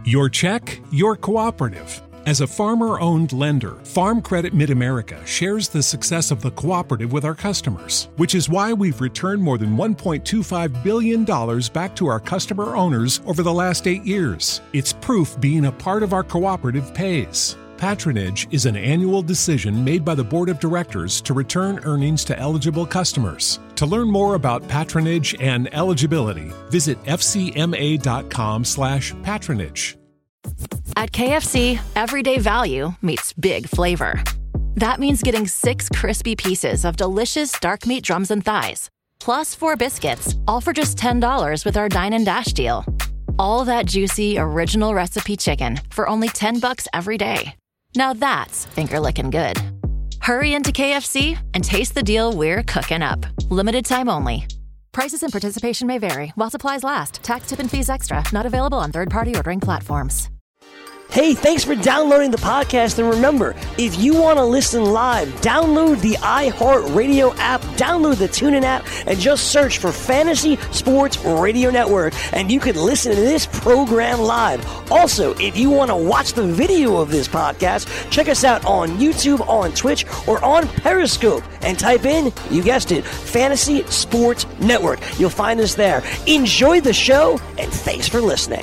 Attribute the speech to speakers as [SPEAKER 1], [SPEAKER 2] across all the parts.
[SPEAKER 1] Your check, your cooperative. As a farmer-owned lender, Farm Credit Mid-America shares the success of the cooperative with our customers, which is why we've returned more than $1.25 billion back to our customer owners over the last 8 years. It's proof being a part of our cooperative pays. Patronage is an annual decision made by the Board of Directors to return earnings to eligible customers. To learn more about patronage and eligibility, visit fcma.com/patronage.
[SPEAKER 2] At KFC, everyday value meets big flavor. That means getting 6 crispy pieces of delicious dark meat drums and thighs, plus 4 biscuits, all for just $10 with our Dine and Dash deal. All that juicy, original recipe chicken for only $10 every day. Now that's finger-licking good. Hurry into KFC and taste the deal we're cooking up. Limited time only. Prices and participation may vary while supplies last. Tax, tip, and fees extra. Not available on third-party ordering platforms.
[SPEAKER 3] Hey, thanks for downloading the podcast. And remember, if you want to listen live, download the iHeartRadio app, download the TuneIn app, and just search for Fantasy Sports Radio Network, and you can listen to this program live. Also, if you want to watch the video of this podcast, check us out on YouTube, on Twitch, or on Periscope, and type in, you guessed it, Fantasy Sports Network. You'll find us there. Enjoy the show, and thanks for listening.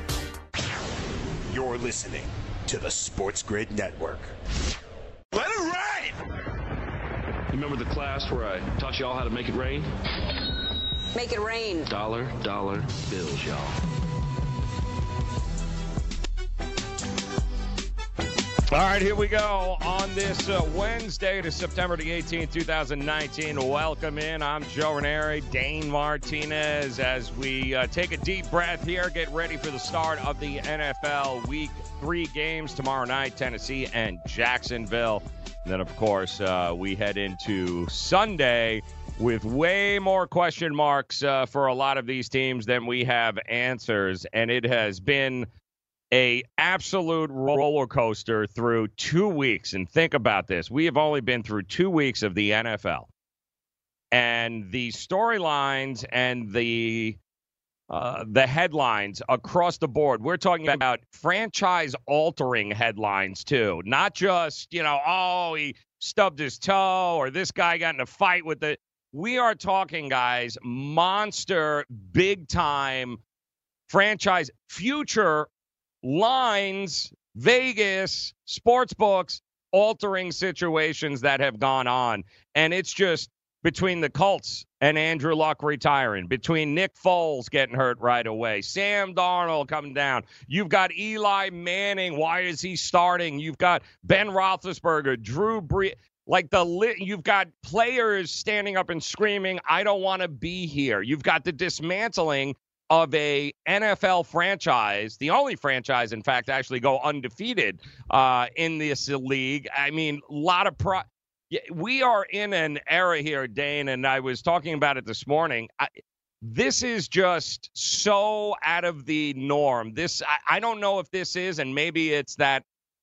[SPEAKER 4] Listening to the Sports Grid Network. Let it rain!
[SPEAKER 5] You remember the class where I taught y'all how to make it rain?
[SPEAKER 6] Make it rain.
[SPEAKER 5] Dollar bills, y'all. All right, here we go on this Wednesday to September the 18th, 2019. Welcome in. I'm Joe Ranieri, Dane Martinez. As we take a deep breath here, get ready for the start of the NFL Week 3 games tomorrow night, Tennessee and Jacksonville. And then, of course, we head into Sunday with way more question marks for a lot of these teams than we have answers. And it has been a absolute roller coaster through 2 weeks. And think about this. We have only been through 2 weeks of the NFL. And the storylines and the headlines across the board, we're talking about franchise-altering headlines, too. Not just, oh, he stubbed his toe or this guy got in a fight with the... We are talking, guys, monster, big-time franchise, future lines, Vegas, sports books, altering situations that have gone on. And it's just between the Colts and Andrew Luck retiring, between Nick Foles getting hurt right away, Sam Darnold coming down. You've got Eli Manning. Why is he starting? You've got Ben Roethlisberger, Drew Brees. You've got players standing up and screaming, I don't want to be here. You've got the dismantling of a NFL franchise, the only franchise, in fact, actually go undefeated in this league. I mean, a lot of we are in an era here, Dane, and I was talking about it this morning. This is just so out of the norm. I don't know if this is, and maybe it's that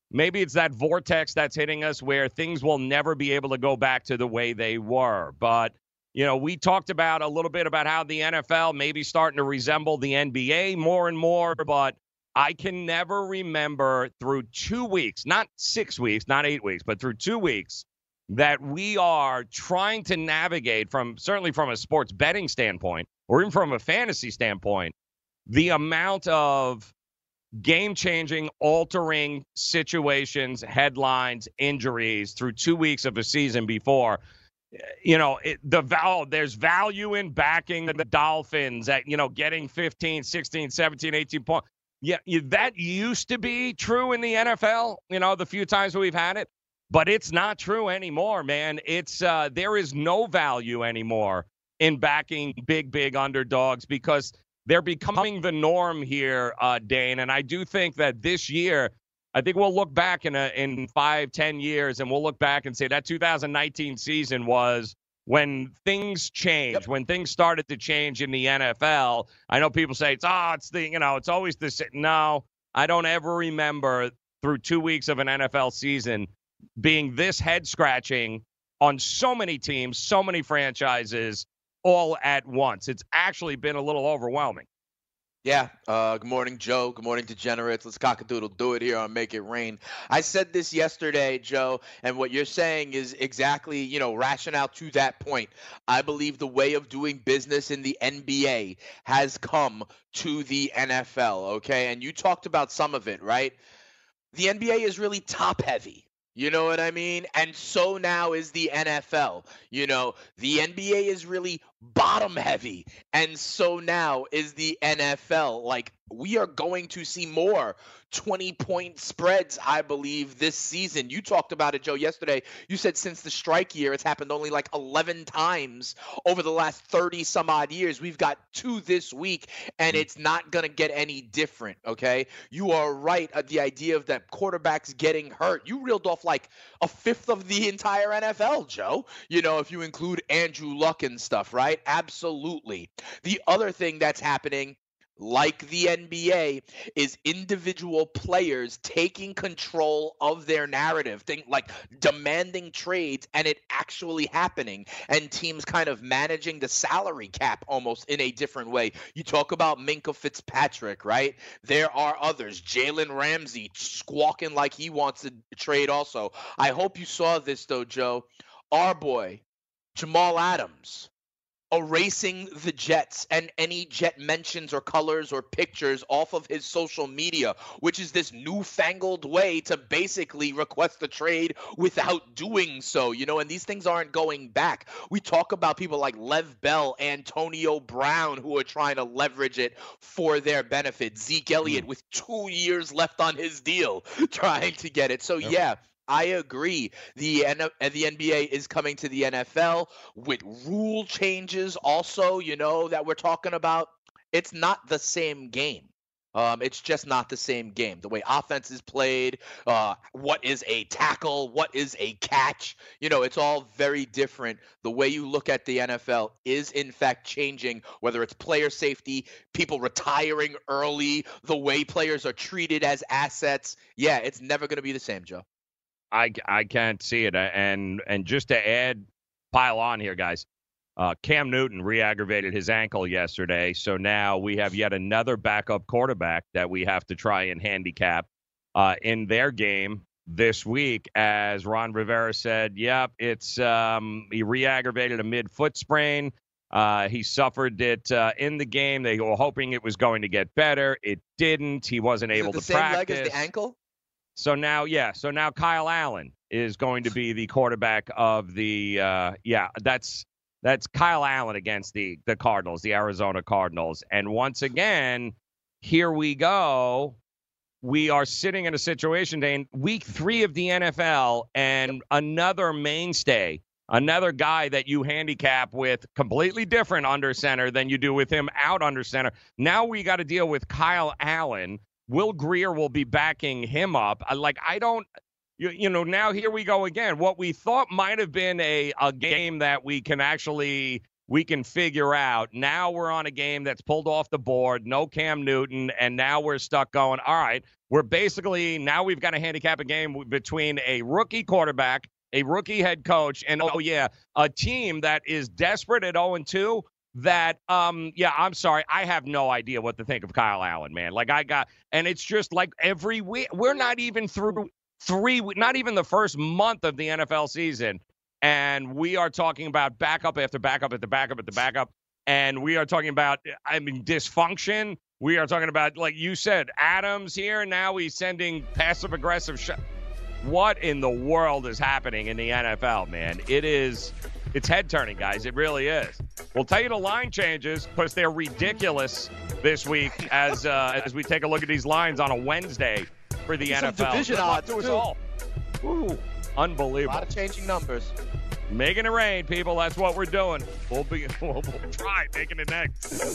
[SPEAKER 5] vortex that's hitting us where things will never be able to go back to the way they were. But we talked about a little bit about how the NFL may be starting to resemble the NBA more and more, but I can never remember through 2 weeks, not 6 weeks, not 8 weeks, but through 2 weeks, that we are trying to navigate certainly from a sports betting standpoint, or even from a fantasy standpoint, the amount of game-changing, altering situations, headlines, injuries through 2 weeks of a season before. There's value in backing the Dolphins at, getting 15, 16, 17, 18 points. Yeah, that used to be true in the NFL, the few times we've had it, but it's not true anymore, man. There is no value anymore in backing big underdogs because they're becoming the norm here, Dane. And I do think that this year, I think we'll look back in 5-10 years and we'll look back and say that 2019 season was when things changed, when things started to change in the NFL. I know people say it's always the same. No, I don't ever remember through 2 weeks of an NFL season being this head scratching on so many teams, so many franchises all at once. It's actually been a little overwhelming.
[SPEAKER 7] Yeah. Good morning, Joe. Good morning, Degenerates. Let's cock-a-doodle do it here on Make It Rain. I said this yesterday, Joe, and what you're saying is exactly, rationale to that point. I believe the way of doing business in the NBA has come to the NFL, okay? And you talked about some of it, right? The NBA is really top-heavy. You know what I mean? And so now is the NFL. The NBA is really bottom heavy. And so now is the NFL. Like, we are going to see more 20-point spreads, I believe, this season. You talked about it, Joe, yesterday. You said since the strike year, it's happened only like 11 times over the last 30 some odd years. We've got 2 this week, and it's not going to get any different, okay? You are right. The idea of that quarterbacks getting hurt. You reeled off like a fifth of the entire NFL, Joe, if you include Andrew Luck and stuff, right? Absolutely. The other thing that's happening, like the NBA, is individual players taking control of their narrative, like demanding trades and it actually happening, and teams kind of managing the salary cap almost in a different way. You talk about Minkah Fitzpatrick, right? There are others. Jalen Ramsey squawking like he wants to trade also. I hope you saw this, though, Joe. Our boy, Jamal Adams, erasing the Jets and any Jet mentions or colors or pictures off of his social media, which is this newfangled way to basically request a trade without doing so, and these things aren't going back. We talk about people like Lev Bell, Antonio Brown, who are trying to leverage it for their benefit. Zeke Elliott with 2 years left on his deal trying to get it. So, yeah. I agree. The NBA is coming to the NFL with rule changes also, that we're talking about. It's not the same game. It's just not the same game. The way offense is played, what is a tackle, what is a catch, it's all very different. The way you look at the NFL is, in fact, changing, whether it's player safety, people retiring early, the way players are treated as assets. Yeah, it's never going to be the same, Joe.
[SPEAKER 5] I can't see it. And just to pile on here, guys, Cam Newton re-aggravated his ankle yesterday, so now we have yet another backup quarterback that we have to try and handicap in their game this week. As Ron Rivera said, yep, it's he re-aggravated a mid-foot sprain. He suffered it in the game. They were hoping it was going to get better. It didn't. He wasn't able to practice.
[SPEAKER 7] The same leg as the ankle?
[SPEAKER 5] So now Kyle Allen is going to be the quarterback of the that's Kyle Allen against the Cardinals, the Arizona Cardinals. And once again, here we go. We are sitting in a situation, Dane, week 3 of the NFL, and another mainstay, another guy that you handicap with completely different under center than you do with him out under center. Now we got to deal with Kyle Allen. Will Grier will be backing him up. Now here we go again. What we thought might have been a game that we can figure out. Now we're on a game that's pulled off the board, no Cam Newton, and now we're stuck going, all right, now we've got to handicap a game between a rookie quarterback, a rookie head coach, and, a team that is desperate at 0-2. That, I'm sorry, I have no idea what to think of Kyle Allen, man. And it's just like every week, we're not even through not even the first month of the NFL season, and we are talking about backup after backup after backup after backup, and we are talking about, dysfunction. We are talking about, like you said, Adams here, now he's sending passive-aggressive shots. What in the world is happening in the NFL, man? It's head-turning, guys. It really is. We'll tell you the line changes because they're ridiculous this week as we take a look at these lines on a Wednesday for the NFL.
[SPEAKER 7] Division odds,
[SPEAKER 5] to us all. Ooh, unbelievable.
[SPEAKER 7] A lot of changing numbers.
[SPEAKER 5] Making it rain, people. That's what we're doing. We'll try making it next.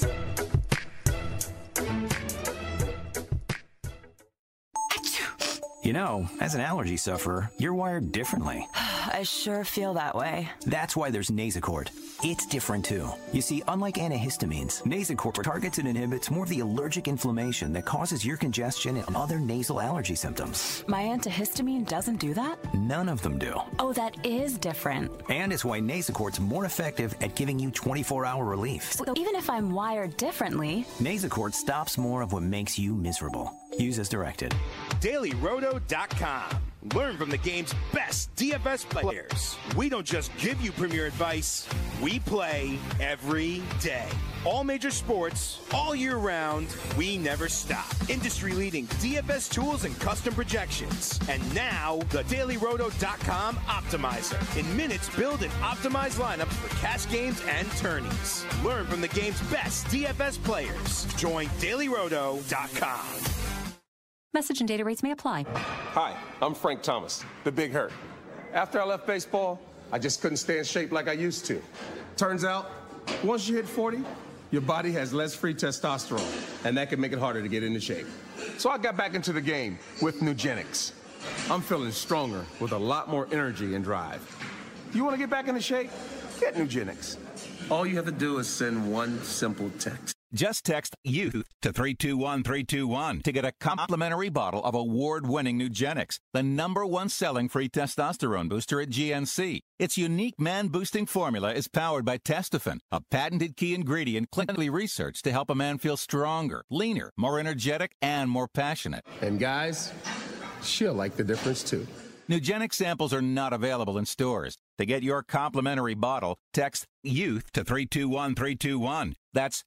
[SPEAKER 8] As an allergy sufferer, you're wired differently. I sure feel that way.
[SPEAKER 9] That's why there's Nasacort. It's different too. You see, unlike antihistamines, Nasacort targets and inhibits more of the allergic inflammation that causes ear congestion and other nasal allergy symptoms.
[SPEAKER 8] My antihistamine doesn't do that?
[SPEAKER 9] None of them do.
[SPEAKER 8] Oh, that is different.
[SPEAKER 9] And it's why Nasacort's more effective at giving you 24-hour relief.
[SPEAKER 8] So even if I'm wired differently,
[SPEAKER 9] Nasacort stops more of what makes you miserable. Use as directed.
[SPEAKER 4] DailyRoto.com. Learn from the game's best DFS players. We don't just give you premier advice, we play every day. All major sports, all year round, we never stop. Industry-leading DFS tools and custom projections. And now, the DailyRoto.com Optimizer. In minutes, build and optimize lineups for cash games and tourneys. Learn from the game's best DFS players. Join DailyRoto.com.
[SPEAKER 10] Message and data rates may apply.
[SPEAKER 11] Hi, I'm Frank Thomas, the Big Hurt. After I left baseball, I just couldn't stay in shape like I used to. Turns out, once you hit 40, your body has less free testosterone, and that can make it harder to get into shape. So I got back into the game with Nugenix. I'm feeling stronger with a lot more energy and drive. You want to get back into shape? Get Nugenix. All you have to do is send one simple text.
[SPEAKER 12] Just text YOUTH to 321321 to get a complimentary bottle of award-winning Nugenix, the #1 selling free testosterone booster at GNC. Its unique man-boosting formula is powered by Testofen, a patented key ingredient clinically researched to help a man feel stronger, leaner, more energetic, and more passionate.
[SPEAKER 11] And guys, she'll like the difference too.
[SPEAKER 12] Nugenix samples are not available in stores. To get your complimentary bottle, text YOUTH to 321321. That's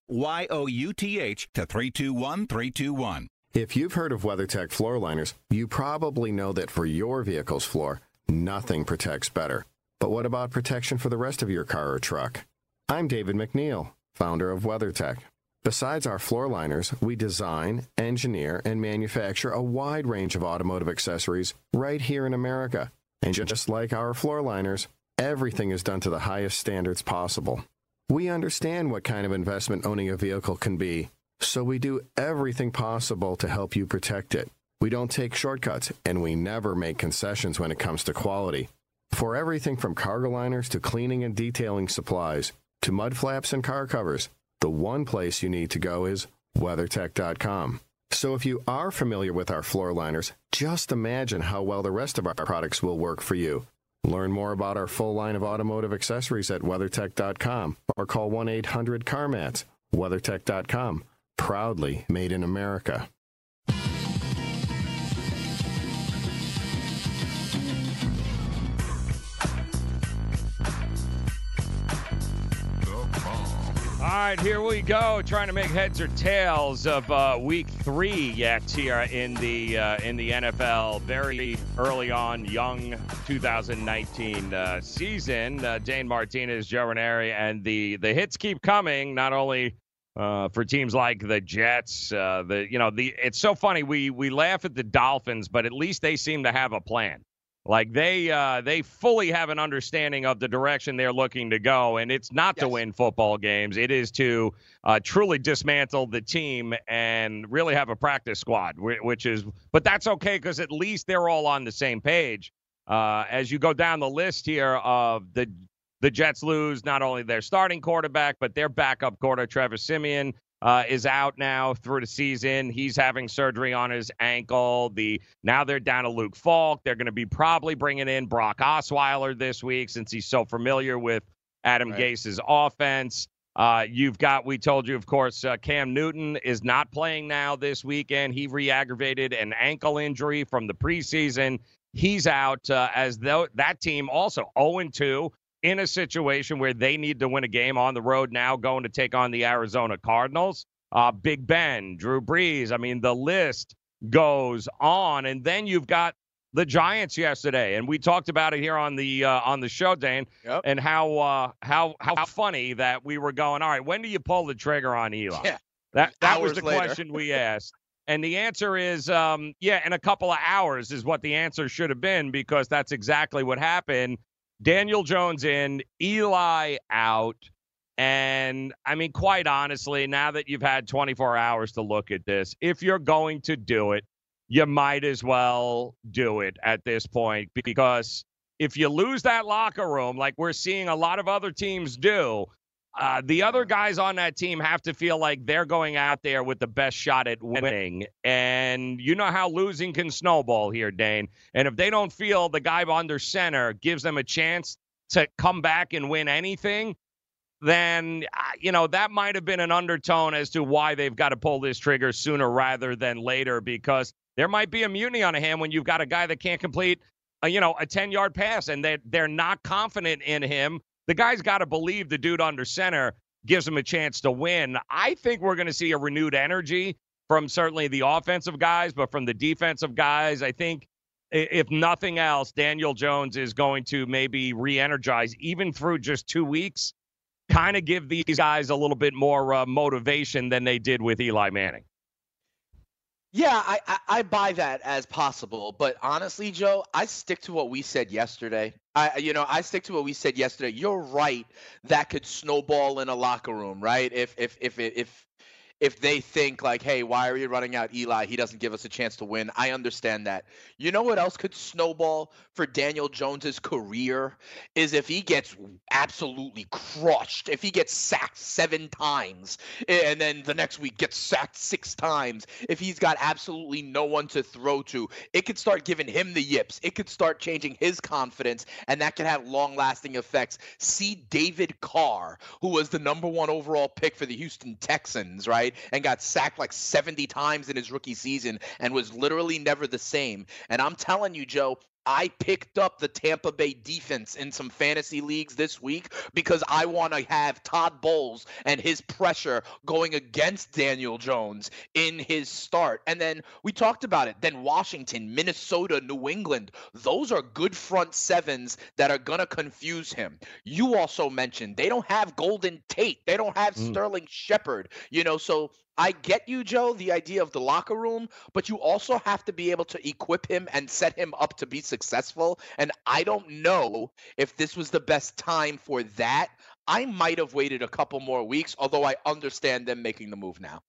[SPEAKER 12] YOUTH to 321321.
[SPEAKER 13] If you've heard of WeatherTech floor liners, you probably know that for your vehicle's floor, nothing protects better. But what about protection for the rest of your car or truck? I'm David McNeil, founder of WeatherTech. Besides our floor liners, we design, engineer, and manufacture a wide range of automotive accessories right here in America. And just like our floor liners, everything is done to the highest standards possible. We understand what kind of investment owning a vehicle can be, so we do everything possible to help you protect it. We don't take shortcuts, and we never make concessions when it comes to quality. For everything from cargo liners to cleaning and detailing supplies, to mud flaps and car covers, the one place you need to go is WeatherTech.com. So if you are familiar with our floor liners, just imagine how well the rest of our products will work for you. Learn more about our full line of automotive accessories at WeatherTech.com or call 1-800-CarMats. WeatherTech.com, proudly made in America.
[SPEAKER 5] All right, here we go. Trying to make heads or tails of Week 3 yet here in the NFL. Very early on, young 2019 season. Dane Martinez, Joe Ranieri, and the hits keep coming. Not only for teams like the Jets. It's so funny. We laugh at the Dolphins, but at least they seem to have a plan. Like they fully have an understanding of the direction they're looking to go, and it's not to win football games. It is to truly dismantle the team and really have a practice squad, but that's okay because at least they're all on the same page. As you go down the list here of the Jets lose not only their starting quarterback, but their backup quarterback, Trevor Siemian, is out now through the season. He's having surgery on his ankle. Now they're down to Luke Falk. They're going to be probably bringing in Brock Osweiler this week since he's so familiar with Adam Gase's offense. We told you, of course, Cam Newton is not playing now this weekend. He re-aggravated an ankle injury from the preseason. He's out as though that team also 0-2. In a situation where they need to win a game on the road now, going to take on the Arizona Cardinals. Big Ben, Drew Brees. I mean, the list goes on. And then you've got the Giants yesterday, and we talked about it here on the show, Dane, and how funny that we were going, all right, when do you pull the trigger on Eli?
[SPEAKER 7] Yeah.
[SPEAKER 5] That was the question we asked. And the answer is, in a couple of hours is what the answer should have been, because that's exactly what happened. Daniel Jones in, Eli out. And, I mean, quite honestly, now that you've had 24 hours to look at this, if you're going to do it, you might as well do it at this point because if you lose that locker room, like we're seeing a lot of other teams do, the other guys on that team have to feel like they're going out there with the best shot at winning. And you know how losing can snowball here, Dane. And if they don't feel the guy under center gives them a chance to come back and win anything, then, that might have been an undertone as to why they've got to pull this trigger sooner rather than later, because there might be a mutiny on a hand when you've got a guy that can't complete a 10-yard pass, and they're not confident in him. The guy's got to believe the dude under center gives him a chance to win. I think we're going to see a renewed energy from certainly the offensive guys, but from the defensive guys, I think, if nothing else, Daniel Jones is going to maybe re-energize, even through just 2 weeks, kind of give these guys a little bit more motivation than they did with Eli Manning.
[SPEAKER 7] Yeah, I buy that as possible, but honestly, Joe, I stick to what we said yesterday. I stick to what we said yesterday. You're right, that could snowball in a locker room, right? If they think like, hey, why are you running out Eli? He doesn't give us a chance to win. I understand that. You know what else could snowball for Daniel Jones's career is if he gets absolutely crushed, if he gets sacked 7 times and then the next week gets sacked 6 times, if he's got absolutely no one to throw to, it could start giving him the yips. It could start changing his confidence, and that could have long-lasting effects. See David Carr, who was the number 1 overall pick for the Houston Texans, right? And got sacked like 70 times in his rookie season and was literally never the same. And I'm telling you, Joe, I picked up the Tampa Bay defense in some fantasy leagues this week because I want to have Todd Bowles and his pressure going against Daniel Jones in his start. And then we talked about it. Then Washington, Minnesota, New England, those are good front sevens that are going to confuse him. You also mentioned they don't have Golden Tate. They don't have Sterling Shepard, so I get you, Joe, the idea of the locker room, but you also have to be able to equip him and set him up to be successful. And I don't know if this was the best time for that. I might have waited a couple more weeks, although I understand them making the move now.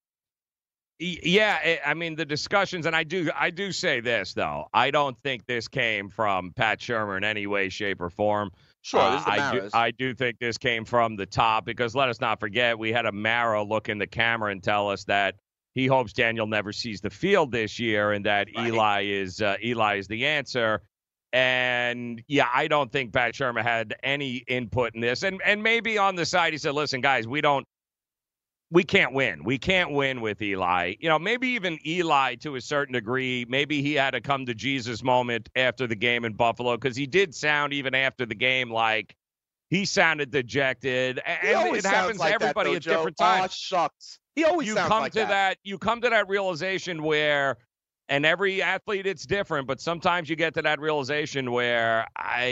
[SPEAKER 5] Yeah, I mean, the discussions, and I do say this, though. I don't think this came from Pat Shurmur in any way, shape, or form.
[SPEAKER 7] Sure, this is the Maras.
[SPEAKER 5] I do think this came from the top, because let us not forget, we had a Mara look in the camera and tell us that he hopes Daniel never sees the field this year, and that right. Eli is the answer. And yeah, I don't think Pat Shurmur had any input in this. And maybe on the side he said, listen, guys, we can't win. We can't win with Eli. Maybe even Eli to a certain degree, maybe he had a come to Jesus moment after the game in Buffalo, because he did sound, even after the game, like he sounded dejected. And it happens to everybody at different times.
[SPEAKER 7] Oh, shucks. He always sounds like that. You
[SPEAKER 5] come to that realization where, and every athlete, it's different, but sometimes you get to that realization where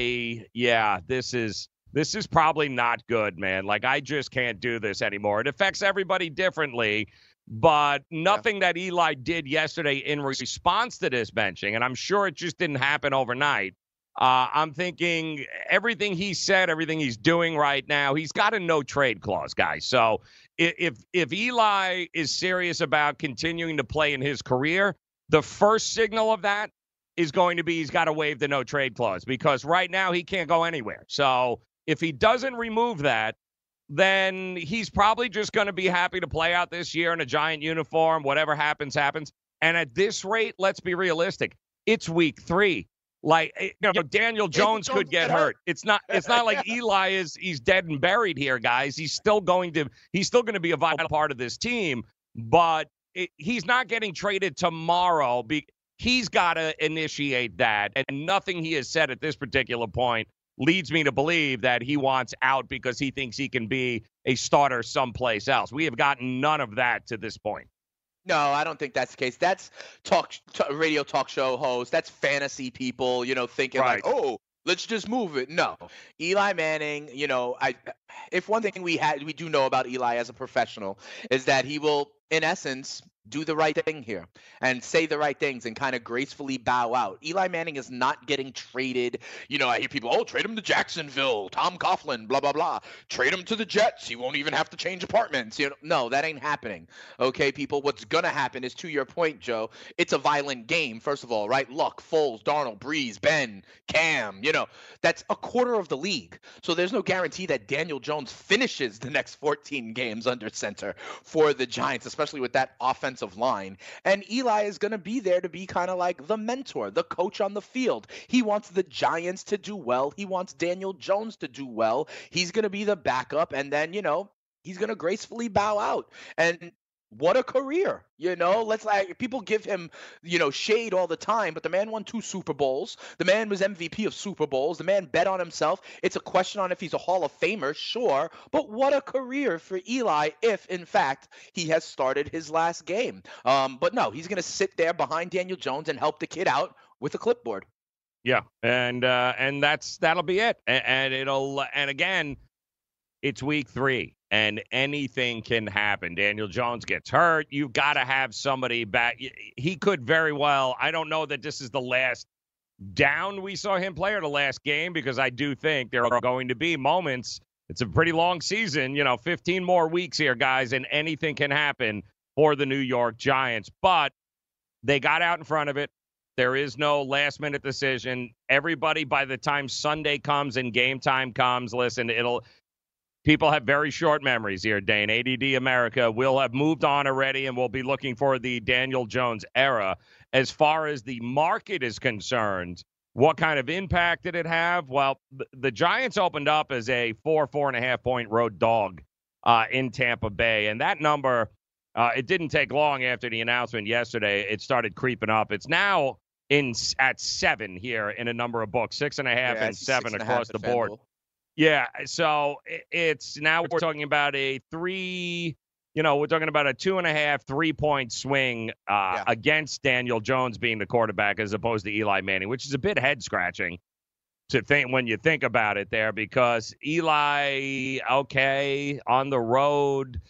[SPEAKER 5] this is probably not good, man. Like, I just can't do this anymore. It affects everybody differently, but nothing that Eli did yesterday in response to this benching, and I'm sure it just didn't happen overnight. I'm thinking everything he said, everything he's doing right now, he's got a no-trade clause, guys. So if Eli is serious about continuing to play in his career, the first signal of that is going to be he's got to waive the no-trade clause, because right now he can't go anywhere. So if he doesn't remove that, then he's probably just going to be happy to play out this year in a Giant uniform. Whatever happens, happens. And at this rate, let's be realistic. It's week 3. Like, Daniel Jones could get hurt. It's not like Eli he's dead and buried here, guys. He's still going to be a vital part of this team, but he's not getting traded tomorrow. He's got to initiate that, and nothing he has said at this particular point leads me to believe that he wants out because he thinks he can be a starter someplace else. We have gotten none of that to this point.
[SPEAKER 7] No, I don't think that's the case. That's radio talk show hosts. That's fantasy people, thinking right. Like, oh, let's just move it. No. Eli Manning, if one thing we do know about Eli as a professional is that he will, in essence, do the right thing here and say the right things and kind of gracefully bow out. Eli Manning is not getting traded. I hear people, trade him to Jacksonville, Tom Coughlin, blah, blah, blah. Trade him to the Jets. He won't even have to change apartments. No, that ain't happening. Okay, people, what's going to happen is, to your point, Joe, it's a violent game, first of all, right? Luck, Foles, Darnold, Breeze, Ben, Cam, that's a quarter of the league. So there's no guarantee that Daniel Jones finishes the next 14 games under center for the Giants, especially with that offensive line. And Eli is going to be there to be kind of like the mentor, the coach on the field. He wants the Giants to do well. He wants Daniel Jones to do well. He's going to be the backup, and then, he's going to gracefully bow out. And what a career, people give him, shade all the time, but the man won 2 Super Bowls. The man was MVP of Super Bowls. The man bet on himself. It's a question on if he's a Hall of Famer, sure, but what a career for Eli if, in fact, he has started his last game. But no, he's going to sit there behind Daniel Jones and help the kid out with a clipboard.
[SPEAKER 5] Yeah, and that'll be it. And again, it's week 3. And anything can happen. Daniel Jones gets hurt. You've got to have somebody back. He could very well. I don't know that this is the last down we saw him play or the last game, because I do think there are going to be moments. It's a pretty long season, 15 more weeks here, guys, and anything can happen for the New York Giants. But they got out in front of it. There is no last-minute decision. Everybody, by the time Sunday comes and game time comes, listen, people have very short memories here, Dane. ADD America will have moved on already, and we'll be looking for the Daniel Jones era. As far as the market is concerned, what kind of impact did it have? Well, the Giants opened up as a 4.5-point road dog in Tampa Bay, and that number, it didn't take long after the announcement yesterday. It started creeping up. It's now at 7 here in a number of books, 6.5 and 7 across the board. Yeah, so it's now we're talking about a 2.5, 3-point swing against Daniel Jones being the quarterback as opposed to Eli Manning, which is a bit head-scratching to think when you think about it there, because Eli, okay, on the road,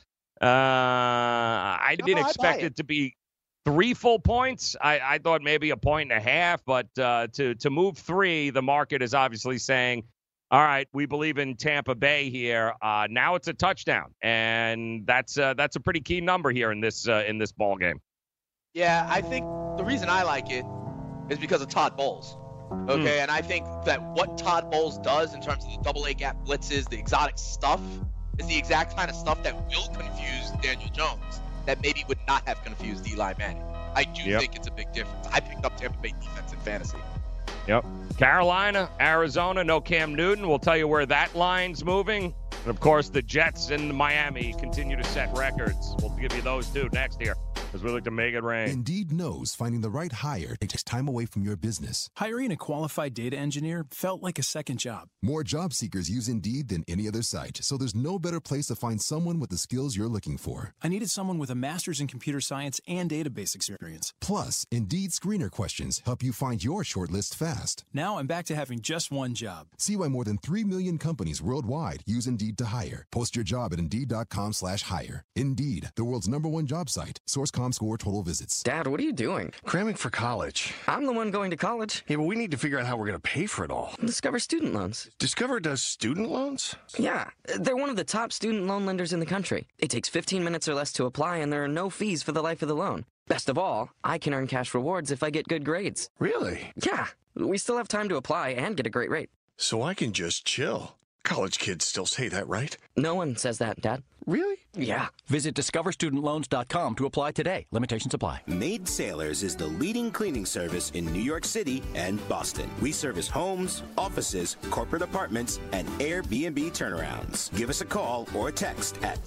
[SPEAKER 5] I didn't expect it to be 3 full points. I thought maybe 1.5 points, but to move 3, the market is obviously saying, all right, we believe in Tampa Bay here. Now it's a touchdown, and that's a pretty key number here in this ball game.
[SPEAKER 7] Yeah, I think the reason I like it is because of Todd Bowles. Okay, and I think that what Todd Bowles does in terms of the double A gap blitzes, the exotic stuff, is the exact kind of stuff that will confuse Daniel Jones, that maybe would not have confused Eli Manning. I do think it's a big difference. I picked up Tampa Bay defense in fantasy.
[SPEAKER 5] Yep. Carolina, Arizona, no Cam Newton. We'll tell you where that line's moving. And, of course, the Jets and Miami continue to set records. We'll give you those two next year as we look to make it rain.
[SPEAKER 14] Indeed knows finding the right hire takes time away from your business.
[SPEAKER 15] Hiring a qualified data engineer felt like a second job.
[SPEAKER 14] More job seekers use Indeed than any other site, so there's no better place to find someone with the skills you're looking for.
[SPEAKER 15] I needed someone with a master's in computer science and database experience.
[SPEAKER 14] Plus, Indeed screener questions help you find your shortlist fast.
[SPEAKER 15] Now I'm back to having just one job.
[SPEAKER 14] See why more than 3 million companies worldwide use Indeed to hire. Post your job at Indeed.com/hire. Indeed, the world's #1 job site. Source.com score total visits.
[SPEAKER 16] Dad, what are you doing?
[SPEAKER 17] Cramming for college.
[SPEAKER 16] I'm the one going to college.
[SPEAKER 17] Yeah, but we need to figure out how we're going to pay for it all.
[SPEAKER 16] Discover Student Loans.
[SPEAKER 17] Discover does student loans?
[SPEAKER 16] Yeah, they're one of the top student loan lenders in the country. It takes 15 minutes or less to apply, and there are no fees for the life of the loan. Best of all, I can earn cash rewards if I get good grades.
[SPEAKER 17] Really?
[SPEAKER 16] Yeah, we still have time to apply and get a great rate.
[SPEAKER 17] So I can just chill. College kids still say that, right?
[SPEAKER 16] No one says that, Dad.
[SPEAKER 17] Really?
[SPEAKER 16] Yeah.
[SPEAKER 18] Visit discoverstudentloans.com to apply today. Limitations apply.
[SPEAKER 19] Maid Sailors is the leading cleaning service in New York City and Boston. We service homes, offices, corporate apartments, and Airbnb turnarounds. Give us a call or a text at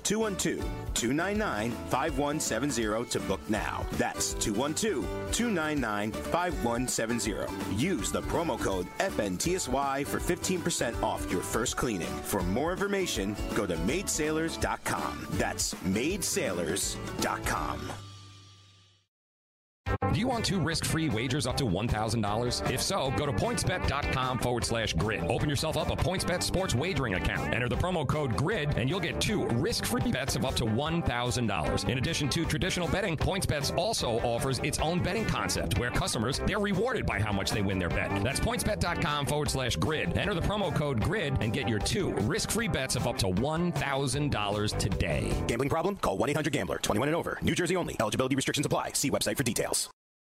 [SPEAKER 19] 212-299-5170 to book now. That's 212-299-5170. Use the promo code FNTSY for 15% off your first cleaning. For more information, go to maidsailors.com. That's maidsailors.com.
[SPEAKER 20] Do you want 2 risk-free wagers up to $1,000? If so, go to pointsbet.com/grid. Open yourself up a PointsBet sports wagering account. Enter the promo code GRID, and you'll get 2 risk-free bets of up to $1,000. In addition to traditional betting, PointsBet also offers its own betting concept, where customers, they're rewarded by how much they win their bet. That's pointsbet.com/grid. Enter the promo code GRID and get your 2 risk-free bets of up to $1,000 today.
[SPEAKER 19] Gambling problem? Call 1-800-GAMBLER. 21 and over. New Jersey only. Eligibility restrictions apply. See website for details.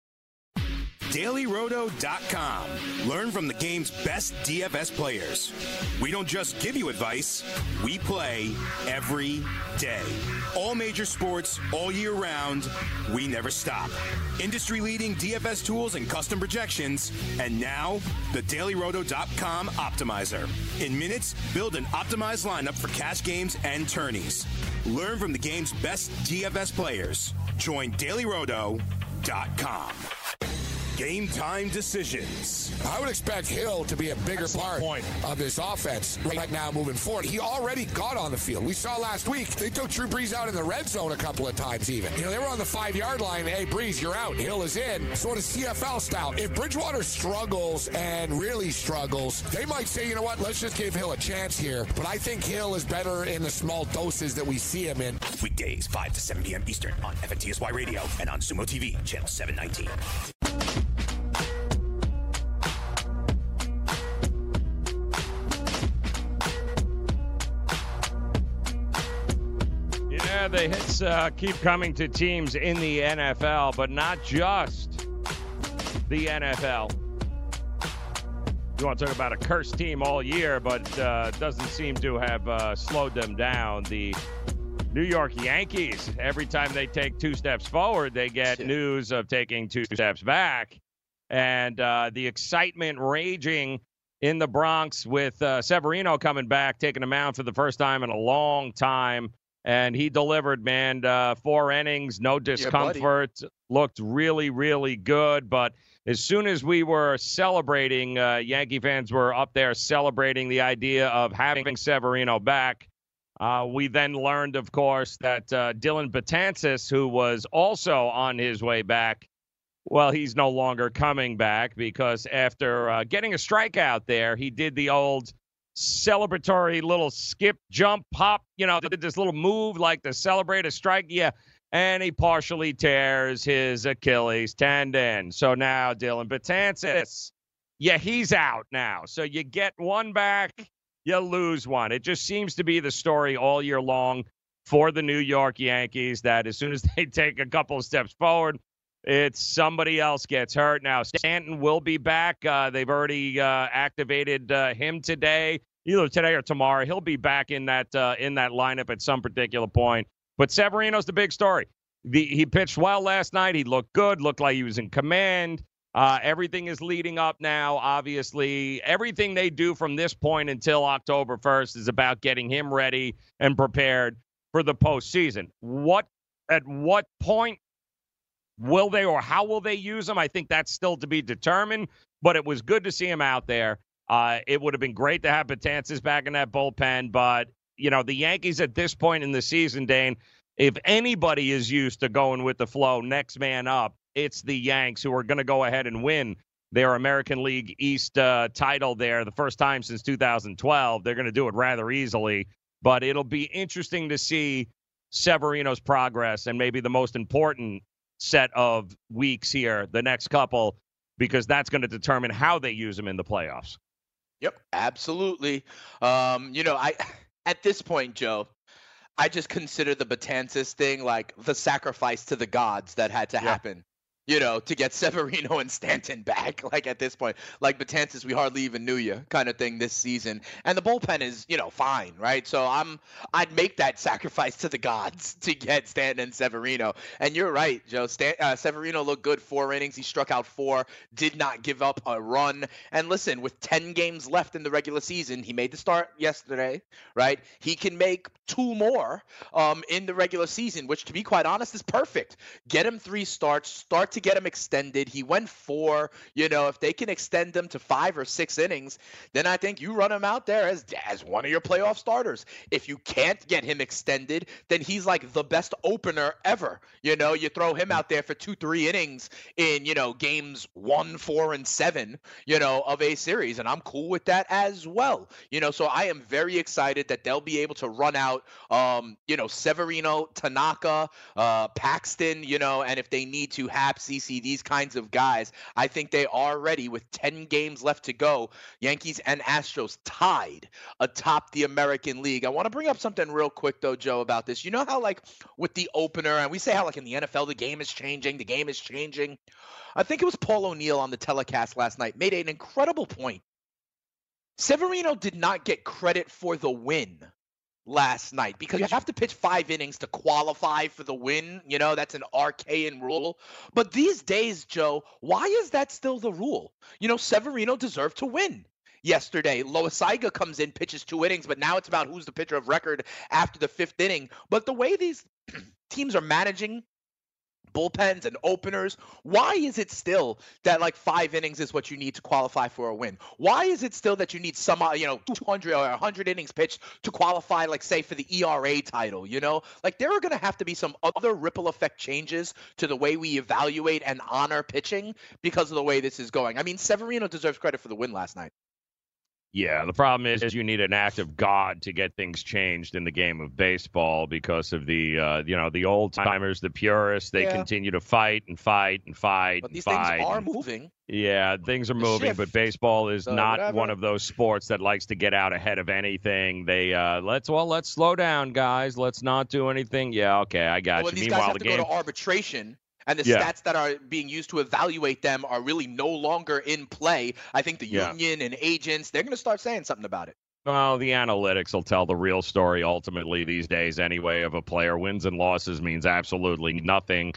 [SPEAKER 4] DailyRoto.com. Learn from the game's best DFS players. We don't just give you advice, we play every day. All major sports, all year round, we never stop. Industry-leading DFS tools and custom projections, and now, the DailyRoto.com Optimizer. In minutes, build an optimized lineup for cash games and tourneys. Learn from the game's best DFS players. Join DailyRoto.com. Game time decisions.
[SPEAKER 21] I would expect Hill to be a bigger part of this offense right now moving forward. He already got on the field. We saw last week, they took Drew Brees out in the red zone a couple of times even. You know, they were on the 5-yard line. Hey, Brees, you're out. Hill is in. Sort of CFL style. If Bridgewater struggles and really struggles, they might say, you know what, let's just give Hill a chance here. But I think Hill is better in the small doses that we see him in.
[SPEAKER 19] Weekdays, 5 to 7 p.m. Eastern on FNTSY Radio and on Sumo TV, channel 719.
[SPEAKER 5] Yeah, the hits keep coming to teams in the NFL, but not just the NFL. You want to talk about a cursed team all year, but doesn't seem to have slowed them down. The New York Yankees, every time they take 2 steps forward, they get news of taking 2 steps back. And the excitement raging in the Bronx with Severino coming back, taking a mound for the first time in a long time. And he delivered, man. 4 innings, no discomfort. Looked really, really good. But as soon as we were celebrating, Yankee fans were up there celebrating the idea of having Severino back. We then learned, of course, that Dylan Betances, who was also on his way back, well, he's no longer coming back because after getting a strikeout there, he did the old celebratory little skip, jump, hop, you know, did this little move like to celebrate a strike. Yeah. And he partially tears his Achilles tendon. So now Dylan Betances, yeah, he's out now. So you get 1 back, you lose 1. It just seems to be the story all year long for the New York Yankees that as soon as they take a couple of steps forward, it's somebody else gets hurt. Now, Stanton will be back. They've already activated him today, either today or tomorrow. He'll be back in that lineup at some particular point. But Severino's the big story. He pitched well last night. He looked good, looked like he was in command. Everything is leading up now, obviously. Everything they do from this point until October 1st is about getting him ready and prepared for the postseason. At what point will they or how will they use him? I think that's still to be determined, but it was good to see him out there. It would have been great to have Betances back in that bullpen, but, you know, the Yankees at this point in the season, Dane, if anybody is used to going with the flow, next man up, it's the Yanks who are going to go ahead and win their American League East title there the first time since 2012. They're going to do it rather easily, but it'll be interesting to see Severino's progress and maybe the most important set of weeks here, the next couple, because that's going to determine how they use him in the playoffs.
[SPEAKER 7] Yep, absolutely. At this point, Joe, I just consider the Betances thing like the sacrifice to the gods that had to happen. You know, to get Severino and Stanton back, like at this point, like Betances, we hardly even knew you kind of thing this season. And the bullpen is, you know, fine, right? So I'd make that sacrifice to the gods to get Stanton and Severino. And you're right, Joe. Severino looked good, 4 innings. He struck out 4, did not give up a run. And listen, with 10 games left in the regular season, he made the start yesterday, right? He can make 2 more in the regular season, which, to be quite honest, is perfect. Get him 3 starts, start to get him extended. He went 4. If they can extend him to 5 or 6 innings, then I think you run him out there as one of your playoff starters. If you can't get him extended, then he's like the best opener ever. You throw him out there for 2-3 innings in, games 1, 4, and 7, of a series. And I'm cool with that as well. So I am very excited that they'll be able to run out, Severino, Tanaka, Paxton, and if they need to, Happ, CC, these kinds of guys. I think they are ready with 10 games left to go. Yankees and Astros tied atop the American League. I want to bring up something real quick, though, Joe, about this. You know how, like, with the opener, and we say how, like, in the NFL, the game is changing. I think it was Paul O'Neill on the telecast last night made an incredible point. Severino did not get credit for the win last night because you have to pitch 5 innings to qualify for the win. That's an arcane rule. But these days, Joe, why is that still the rule? Severino deserved to win yesterday. Loaisaga comes in, pitches 2 innings, but now it's about who's the pitcher of record after the 5th inning. But the way these teams are managing bullpens and openers, why is it still that like 5 innings is what you need to qualify for a win? Why is it still that you need some 200 or 100 innings pitched to qualify, like, say, for the ERA title? Like, there are going to have to be some other ripple effect changes to the way we evaluate and honor pitching because of the way this is going. I mean, Severino deserves credit for the win last night.
[SPEAKER 5] Yeah, the problem is you need an act of God to get things changed in the game of baseball because of the the old timers, the purists. They continue to fight and fight and fight.
[SPEAKER 7] But these
[SPEAKER 5] things
[SPEAKER 7] are moving.
[SPEAKER 5] Yeah, things are moving, but baseball is not one of those sports that likes to get out ahead of anything. They let's slow down, guys. Let's not do anything. Yeah, okay, I got you.
[SPEAKER 7] These guys have to go to arbitration. And the stats that are being used to evaluate them are really no longer in play. I think the union and agents, they're going to start saying something about it.
[SPEAKER 5] Well, the analytics will tell the real story ultimately these days anyway of a player. Wins and losses means absolutely nothing.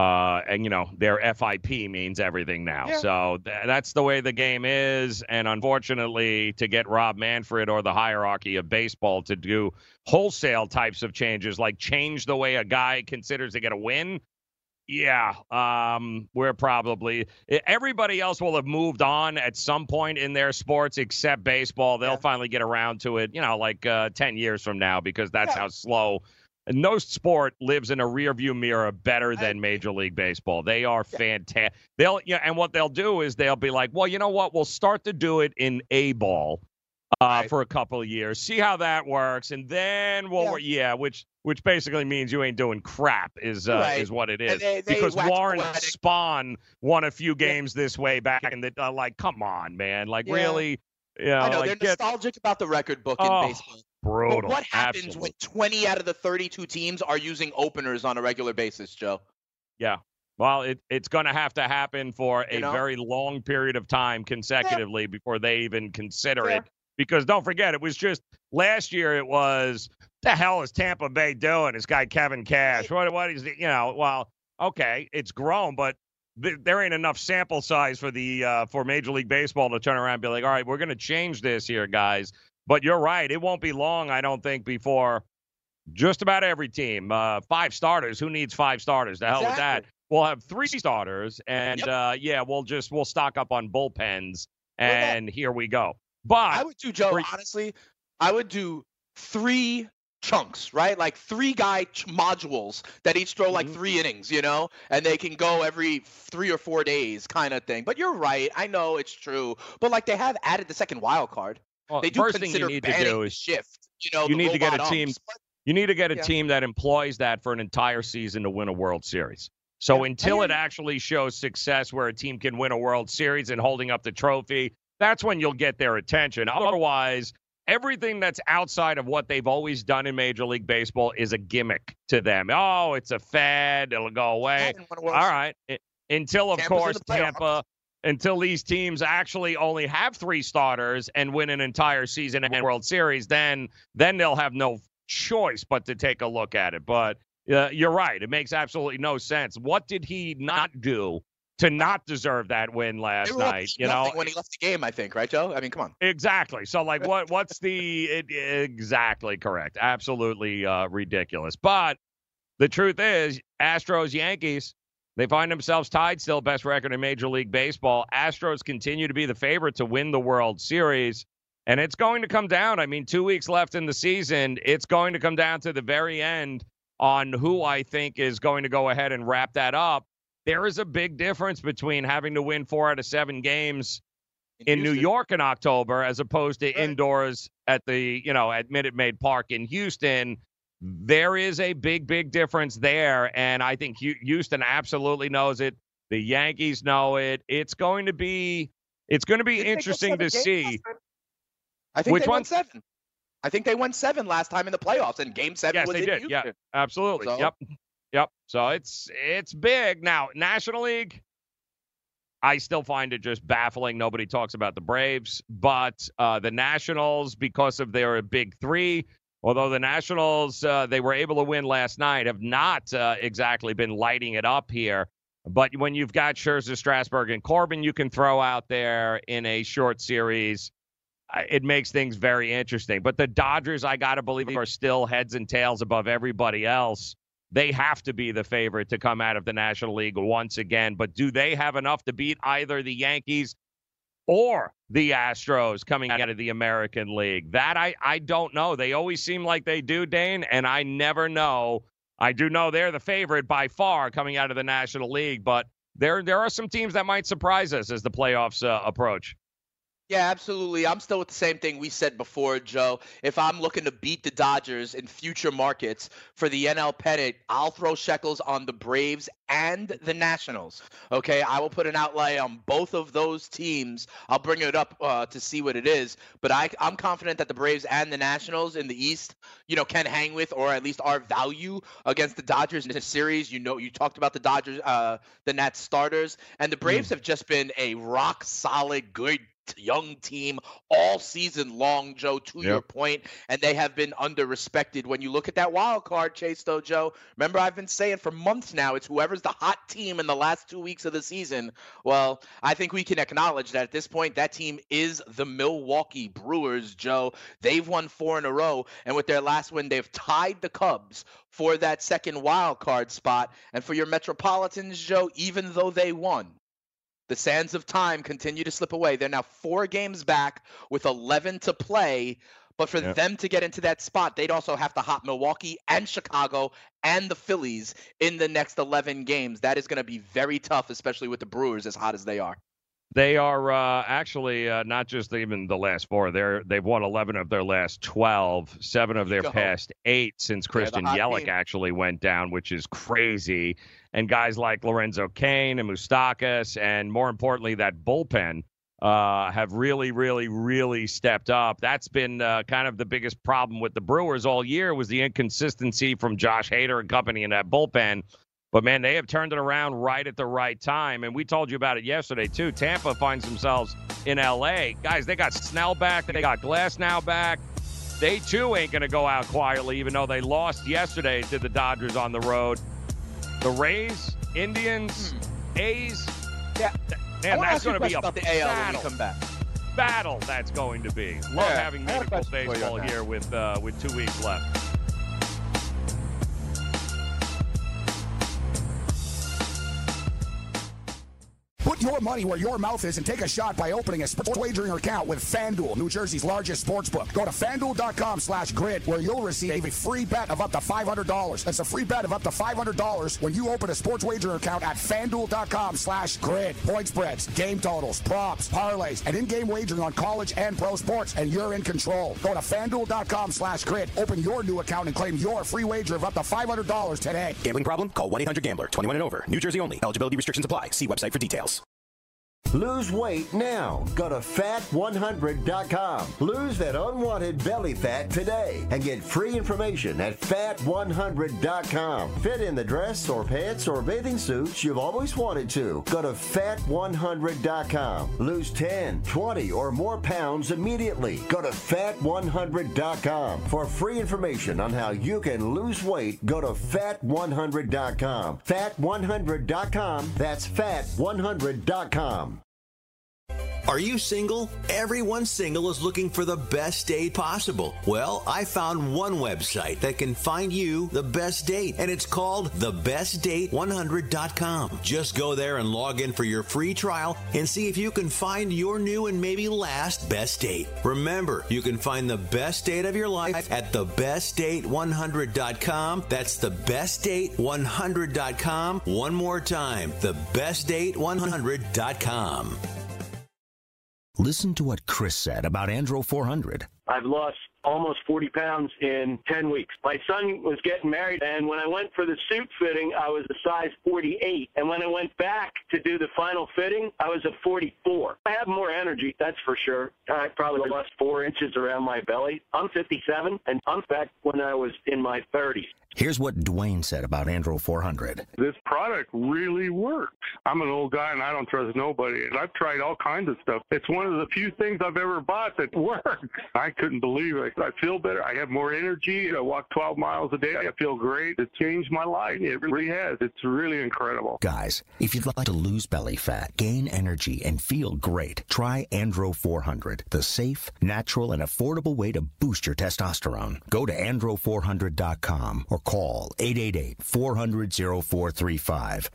[SPEAKER 5] And, their FIP means everything now. Yeah. So that's the way the game is. And unfortunately, to get Rob Manfred or the hierarchy of baseball to do wholesale types of changes, like change the way a guy considers to get a win, yeah, we're probably – everybody else will have moved on at some point in their sports except baseball. They'll finally get around to it, 10 years from now because that's how slow – and no sport lives in a rearview mirror better than Major League Baseball. They are fantastic. And what they'll do is they'll be like, well, you know what? We'll start to do it in A-ball for a couple of years, see how that works, and then which basically means you ain't doing crap is what it is. Because Warren Spahn won a few games this way back, and come on, man, really.
[SPEAKER 7] I know they're nostalgic about the record book in baseball.
[SPEAKER 5] Brutal.
[SPEAKER 7] But what happens when 20 out of the 32 teams are using openers on a regular basis, Joe?
[SPEAKER 5] Yeah. Well, it's going to have to happen for a very long period of time consecutively before they even consider it. Because don't forget, it was just last year. It was the hell is Tampa Bay doing? This guy Kevin Cash. What is it? Well, okay, it's grown, but there ain't enough sample size for the for Major League Baseball to turn around and be like, all right, we're going to change this here, guys. But you're right, it won't be long, I don't think, before just about every team 5 starters. Who needs 5 starters? The hell with that. We'll have 3 starters, and we'll stock up on bullpens, and here we go. But
[SPEAKER 7] I would do, Joe, honestly, I would do 3 chunks, right? Like 3 guy modules that each throw like 3 innings, and they can go every 3 or 4 days kind of thing. But you're right. I know it's true. But like they have added the second wild card.
[SPEAKER 5] Well,
[SPEAKER 7] they do
[SPEAKER 5] first thing you need to do is
[SPEAKER 7] shift,
[SPEAKER 5] you need to get a team. You need to get a team that employs that for an entire season to win a World Series. So until it actually shows success where a team can win a World Series and holding up the trophy, that's when you'll get their attention. Otherwise, everything that's outside of what they've always done in Major League Baseball is a gimmick to them. Oh, it's a fad. It'll go away. All right. Until, of course, Tampa, until these teams actually only have 3 starters and win an entire season and World Series, then they'll have no choice but to take a look at it. But you're right. It makes absolutely no sense. What did he not do to not deserve that win last night?
[SPEAKER 7] When he left the game, I think, right, Joe? I mean, come on.
[SPEAKER 5] Exactly. So, what's exactly correct? Absolutely ridiculous. But the truth is, Astros, Yankees, They find themselves tied still, best record in Major League Baseball. Astros continue to be the favorite to win the World Series. And it's going to come down. I mean, 2 weeks left in the season. It's going to come down to the very end on who I think is going to go ahead and wrap that up. There is a big difference between having to win 4 out of 7 games in New York in October as opposed to indoors at the, at Minute Maid Park in Houston. There is a big, big difference there, and I think Houston absolutely knows it. The Yankees know it. It's going to be interesting to see.
[SPEAKER 7] I think they won 7. I think they won 7 last time in the playoffs, and Game 7 was in Houston.
[SPEAKER 5] Yeah, absolutely.
[SPEAKER 7] So.
[SPEAKER 5] Yep. So it's big. Now, National League, I still find it just baffling. Nobody talks about the Braves, but the Nationals, because of their big 3, although the Nationals, they were able to win last night, have not exactly been lighting it up here. But when you've got Scherzer, Strasburg, and Corbin you can throw out there in a short series, it makes things very interesting. But the Dodgers, I got to believe, are still heads and tails above everybody else. They have to be the favorite to come out of the National League once again. But do they have enough to beat either the Yankees or the Astros coming out of the American League? That I don't know. They always seem like they do, Dane, and I never know. I do know they're the favorite by far coming out of the National League, but there are some teams that might surprise us as the playoffs approach.
[SPEAKER 7] Yeah, absolutely. I'm still with the same thing we said before, Joe. If I'm looking to beat the Dodgers in future markets for the NL pennant, I'll throw shekels on the Braves and the Nationals. Okay, I will put an outlay on both of those teams. I'll bring it up to see what it is. But I'm confident that the Braves and the Nationals in the East, can hang with, or at least are value against the Dodgers in this series. You talked about the Dodgers, the Nats starters, and the Braves have just been a rock solid, good young team all season long, Joe, to your point, and they have been under-respected. When you look at that wild card chase, though, Joe, remember I've been saying for months now, it's whoever's the hot team in the last 2 weeks of the season. Well, I think we can acknowledge that at this point, that team is the Milwaukee Brewers, Joe. They've won 4 in a row, and with their last win, they've tied the Cubs for that second wild card spot. And for your Metropolitans, Joe, even though they won, the sands of time continue to slip away. They're now 4 games back with 11 to play. But for them to get into that spot, they'd also have to hop Milwaukee and Chicago and the Phillies in the next 11 games. That is going to be very tough, especially with the Brewers as hot as they are.
[SPEAKER 5] They are actually not just even the last 4. They've won 11 of their last 12, 7 of their past 8 since Christian Yelich actually went down, which is crazy. And guys like Lorenzo Cain and Moustakas, and more importantly, that bullpen have really, really, really stepped up. That's been kind of the biggest problem with the Brewers all year, was the inconsistency from Josh Hader and company in that bullpen. But, man, they have turned it around right at the right time. And we told you about it yesterday, too. Tampa finds themselves in L.A. Guys, they got Snell back. They got Glasnow back. They, too, ain't going to go out quietly, even though they lost yesterday to the Dodgers on the road. The Rays, Indians, A's.
[SPEAKER 7] Yeah.
[SPEAKER 5] Man, that's going to be a
[SPEAKER 7] about the AL when we come back.
[SPEAKER 5] Battle that's going to be. Love having meaningful baseball here with 2 weeks left.
[SPEAKER 21] Put your money where your mouth is and take a shot by opening a sports wagering account with FanDuel, New Jersey's largest sportsbook. Go to FanDuel.com/grid where you'll receive a free bet of up to $500. That's a free bet of up to $500 when you open a sports wagering account at FanDuel.com/grid. Point spreads, game totals, props, parlays, and in-game wagering on college and pro sports, and you're in control. Go to FanDuel.com/grid. Open your new account and claim your free wager of up to $500 today.
[SPEAKER 19] Gambling problem? Call 1-800-GAMBLER. 21 and over. New Jersey only. Eligibility restrictions apply. See website for details.
[SPEAKER 1] Lose weight now. Go to fat100.com. Lose that unwanted belly fat today and get free information at fat100.com. Fit in the dress or pants or bathing suits you've always wanted to. Go to fat100.com. Lose 10, 20, or more pounds immediately. Go to fat100.com. For free information on how you can lose weight, go to fat100.com. Fat100.com. That's fat100.com.
[SPEAKER 2] Are you single? Everyone single is looking for the best date possible. Well, I found one website that can find you the best date, and it's called thebestdate100.com. Just go there and log in for your free trial and see if you can find your new and maybe last best date. Remember, you can find the best date of your life at thebestdate100.com. That's thebestdate100.com. One more time, thebestdate100.com.
[SPEAKER 22] Listen to what Chris said about Andro 400.
[SPEAKER 23] I've lost almost 40 pounds in 10 weeks. My son was getting married, and when I went for the suit fitting, I was a size 48. And when I went back to do the final fitting, I was a 44. I have more energy, that's for sure. I probably lost 4 inches around my belly. I'm 57, and I'm back when I was in my 30s.
[SPEAKER 22] Here's what Dwayne said about Andro 400.
[SPEAKER 24] This product really works. I'm an old guy and I don't trust nobody. And I've tried all kinds of stuff. It's one of the few things I've ever bought that works. I couldn't believe it. I feel better. I have more energy. I walk 12 miles a day. I feel great. It changed my life. It really has. It's really incredible.
[SPEAKER 22] Guys, if you'd like to lose belly fat, gain energy, and feel great, try Andro 400, the safe, natural, and affordable way to boost your testosterone. Go to andro400.com or call 888-400-0435.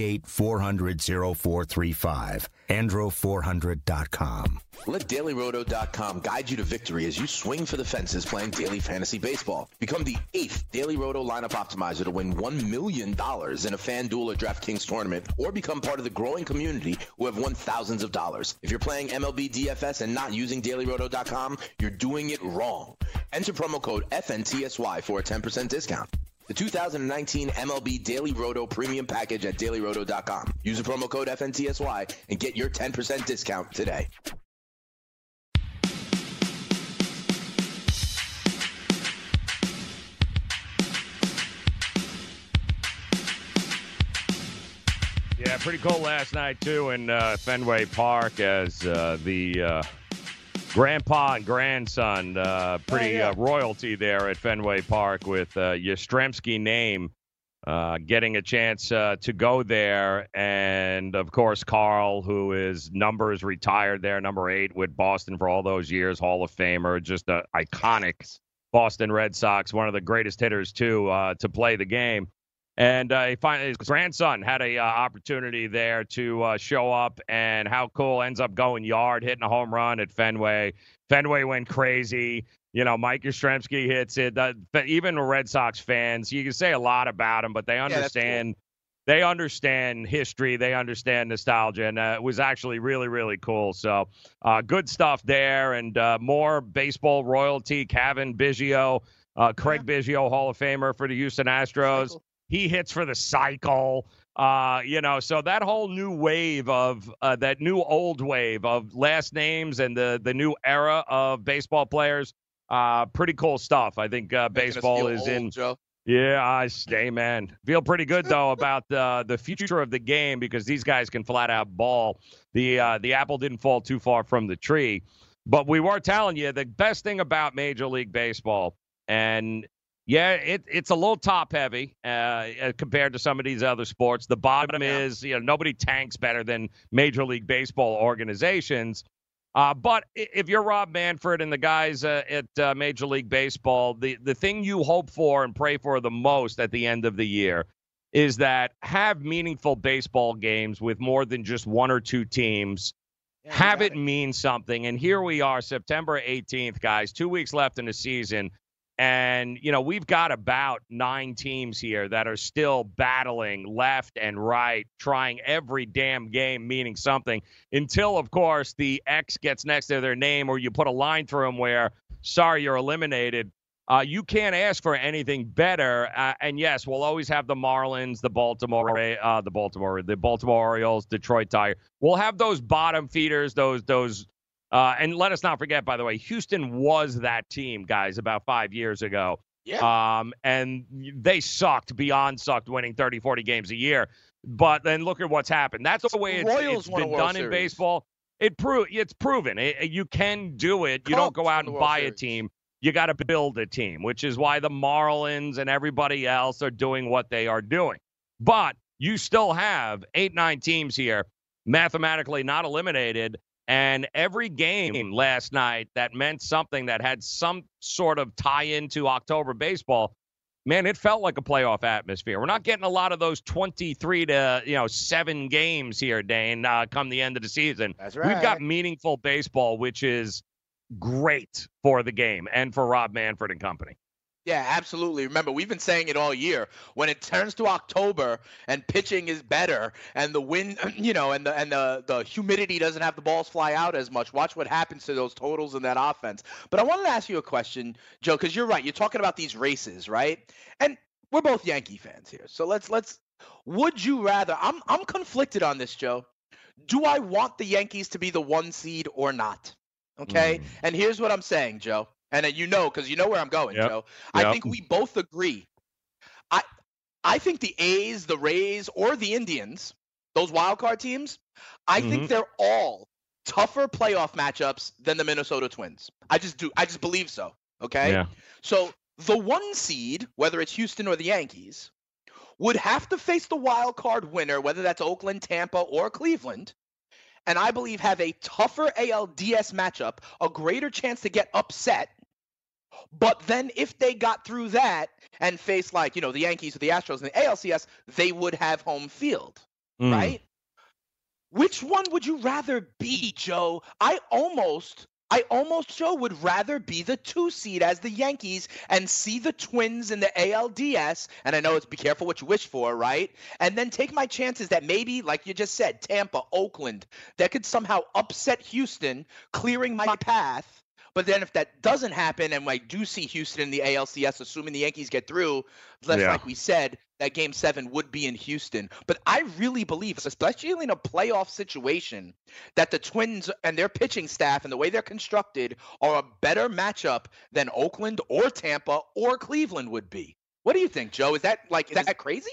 [SPEAKER 22] 888-400-0435. Andro400.com.
[SPEAKER 25] Let DailyRoto.com guide you to victory as you swing for the fences playing daily fantasy baseball. Become the 8th Daily Roto lineup optimizer to win $1 million in a FanDuel or DraftKings tournament, or become part of the growing community who have won thousands of dollars. If you're playing MLB DFS and not using DailyRoto.com, you're doing it wrong. Enter promo code FNTSY for a 10% discount. The 2019 MLB Daily Roto Premium Package at DailyRoto.com. Use the promo code FNTSY and get your 10% discount today.
[SPEAKER 5] Yeah, pretty cool last night, too, in Fenway Park as the grandpa and grandson, royalty there at Fenway Park with Yastrzemski name getting a chance to go there. And, of course, Carl, who is numbers retired there, number 8 with Boston for all those years, Hall of Famer, just an iconic Boston Red Sox, one of the greatest hitters, too, to play the game. And his grandson had a opportunity there to show up, and how cool, ends up going yard, hitting a home run at Fenway. Fenway went crazy. You know, Mike Yastrzemski hits it. Even Red Sox fans, you can say a lot about him, but they understand. They understand history. They understand nostalgia, and it was actually really, really cool. So good stuff there, and more baseball royalty. Kevin Biggio, Craig Biggio, Hall of Famer for the Houston Astros. He hits for the cycle, so that whole new wave of that new old wave of last names and the new era of baseball players, pretty cool stuff. I think baseball is in. Joe. Yeah, man. Feel pretty good, though, about the future of the game because these guys can flat out ball. The apple didn't fall too far from the tree. But we were telling you the best thing about Major League Baseball, and yeah, it's a little top-heavy compared to some of these other sports. The bottom is, nobody tanks better than Major League Baseball organizations. But if you're Rob Manfred and the guys at Major League Baseball, the thing you hope for and pray for the most at the end of the year is that have meaningful baseball games with more than just 1 or 2 teams. Yeah, have it mean something. And here we are, September 18th, guys, 2 weeks left in the season. And, we've got about 9 teams here that are still battling left and right, trying every damn game meaning something until, of course, the X gets next to their name or you put a line through them where, sorry, you're eliminated. You can't ask for anything better. And, yes, we'll always have the Marlins, the Baltimore Orioles, Detroit Tigers. We'll have those bottom feeders, those and let us not forget, by the way, Houston was that team, guys, about 5 years ago. Yeah. And they sucked, winning 30, 40 games a year. But then look at what's happened. That's the way it's been done in baseball. It's proven. You can do it. You don't go out and buy a team. You got to build a team, which is why the Marlins and everybody else are doing what they are doing. But you still have 8, 9 teams here, mathematically not eliminated, And every game last night that meant something, that had some sort of tie-in to October baseball, man, it felt like a playoff atmosphere. We're not getting a lot of those 23 to 7 games here, Dane, come the end of the season.
[SPEAKER 7] That's right.
[SPEAKER 5] We've got meaningful baseball, which is great for the game and for Rob Manfred and company.
[SPEAKER 7] Yeah, absolutely. Remember, we've been saying it all year. When it turns to October and pitching is better and the wind, and the humidity doesn't have the balls fly out as much, watch what happens to those totals in that offense. But I wanted to ask you a question, Joe, because you're right. You're talking about these races, right? And we're both Yankee fans here. So let's would you rather, I'm conflicted on this, Joe. Do I want the Yankees to be the 1 seed or not? Okay? And here's what I'm saying, Joe. And because you know where I'm going, Joe. I think we both agree. I think the A's, the Rays, or the Indians, those wild card teams, I think they're all tougher playoff matchups than the Minnesota Twins. I just do. I just believe so. Okay?
[SPEAKER 5] Yeah.
[SPEAKER 7] So the 1 seed, whether it's Houston or the Yankees, would have to face the wild card winner, whether that's Oakland, Tampa, or Cleveland, and I believe have a tougher ALDS matchup, a greater chance to get upset. But then if they got through that and faced the Yankees or the Astros in the ALCS, they would have home field, right? Which one would you rather be, Joe? I almost, Joe, would rather be the 2 seed as the Yankees and see the Twins in the ALDS. And I know it's be careful what you wish for, right? And then take my chances that maybe, like you just said, Tampa, Oakland, that could somehow upset Houston, clearing my path. But then if that doesn't happen and I do see Houston in the ALCS, assuming the Yankees get through, like we said, that Game 7 would be in Houston. But I really believe, especially in a playoff situation, that the Twins and their pitching staff and the way they're constructed are a better matchup than Oakland or Tampa or Cleveland would be. What do you think, Joe? Is that crazy?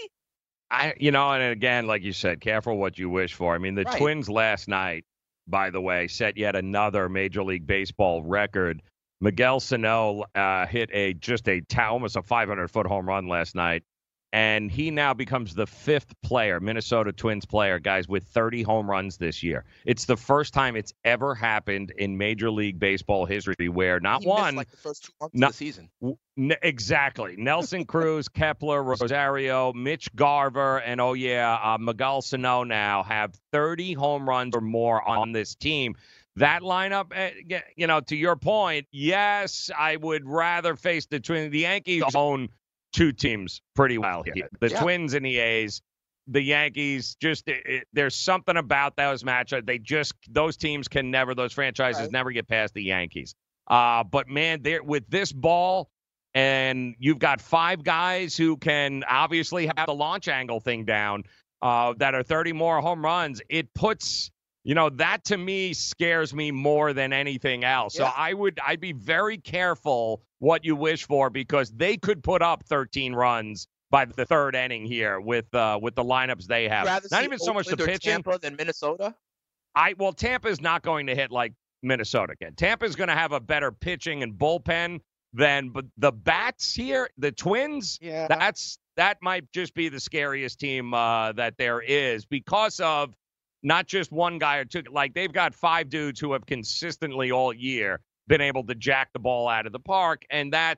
[SPEAKER 5] And again, like you said, careful what you wish for. I mean, the Twins last night, by the way, set yet another Major League Baseball record. Miguel Sano hit almost a 500-foot home run last night, and he now becomes the 5th player, Minnesota Twins player, guys, with 30 home runs this year. It's the first time it's ever happened in Major League Baseball history where not one,
[SPEAKER 7] missed, the first 2 months of the season.
[SPEAKER 5] Exactly. Nelson Cruz, Kepler, Rosario, Mitch Garver, and Miguel Sano now have 30 home runs or more on this team. That lineup, to your point, yes, I would rather face the Twins. The Yankees own 2 teams pretty well here. The Twins and the A's. The Yankees, there's something about those matchups. Those teams can never, those franchises never get past the Yankees. But, man, with this ball, and you've got 5 guys who can obviously have the launch angle thing down that are 30 more home runs, it puts, that to me scares me more than anything else. So I'd be very careful what you wish for, because they could put up 13 runs by the 3rd inning here with the lineups they have. Not even so much the pitching.
[SPEAKER 7] Tampa than Minnesota?
[SPEAKER 5] Tampa's not going to hit like Minnesota can. Tampa's going to have a better pitching and bullpen than the bats here, the Twins.
[SPEAKER 7] Yeah.
[SPEAKER 5] That might just be the scariest team that there is, because of not just one guy or 2. Like, they've got 5 dudes who have consistently all year been able to jack the ball out of the park, and that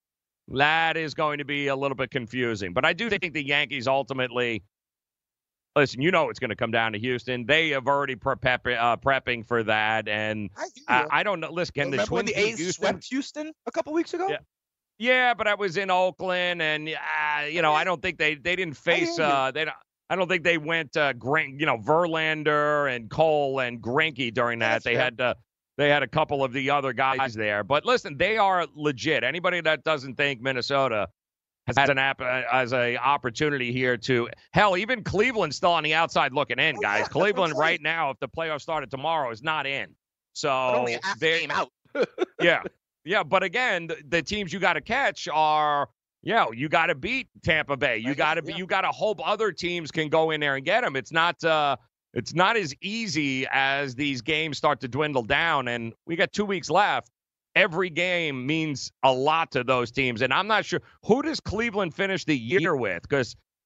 [SPEAKER 5] is going to be a little bit confusing. But I do think the Yankees ultimately, listen, it's going to come down to Houston. They have already prepping for that, and I don't know. Listen, can the Twins
[SPEAKER 7] when the A's swept Houston a couple weeks ago?
[SPEAKER 5] Yeah, but I was in Oakland, and I don't think they didn't face I don't think they went Verlander and Cole and Greinke during that. They had a couple of the other guys there. But listen, they are legit. Anybody that doesn't think Minnesota has an opportunity here to, hell, even Cleveland's still on the outside looking in, guys. Cleveland right now, if the playoffs started tomorrow, is not in. So
[SPEAKER 7] only a half game out.
[SPEAKER 5] Yeah. But again, the teams you got to catch are, you got to beat Tampa Bay. You got to hope other teams can go in there and get them. It's not as easy as these games start to dwindle down, and we got 2 weeks left. Every game means a lot to those teams, and I'm not sure, who does Cleveland finish the year with? Because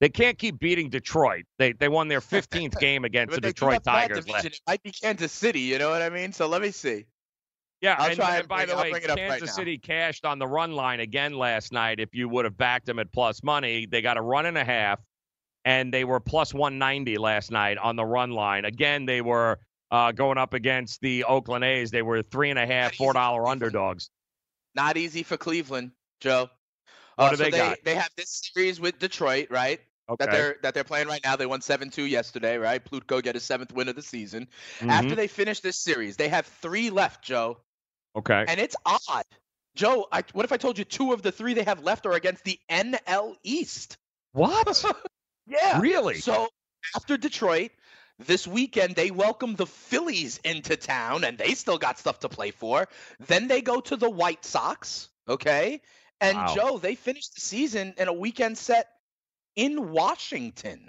[SPEAKER 5] They can't keep beating Detroit. They won their 15th game against the Detroit Tigers.
[SPEAKER 7] It might be Kansas City, you know what I mean? So let me see.
[SPEAKER 5] Yeah,
[SPEAKER 7] and
[SPEAKER 5] by the way, Kansas City cashed on the run line again last night. If you would have backed them at plus money, they got a run and a half, and they were plus 190 last night on the run line. Again, they were going up against the Oakland A's. They were $3.5, $4 underdogs.
[SPEAKER 7] Not easy for Cleveland, Joe.
[SPEAKER 5] What do they got?
[SPEAKER 7] They have this series with Detroit, right?
[SPEAKER 5] Okay.
[SPEAKER 7] That they're playing right now. They won 7-2 yesterday, right? Plutko get his 7th win of the season. After they finish this series, they have 3 left, Joe.
[SPEAKER 5] Okay.
[SPEAKER 7] And it's odd. Joe, what if I told you 2 of the 3 they have left are against the NL East?
[SPEAKER 5] What?
[SPEAKER 7] Yeah.
[SPEAKER 5] Really?
[SPEAKER 7] So after Detroit, this weekend they welcome the Phillies into town, and they still got stuff to play for. Then they go to the White Sox, okay? And,
[SPEAKER 5] wow.
[SPEAKER 7] Joe, they finished the season in a weekend set in Washington.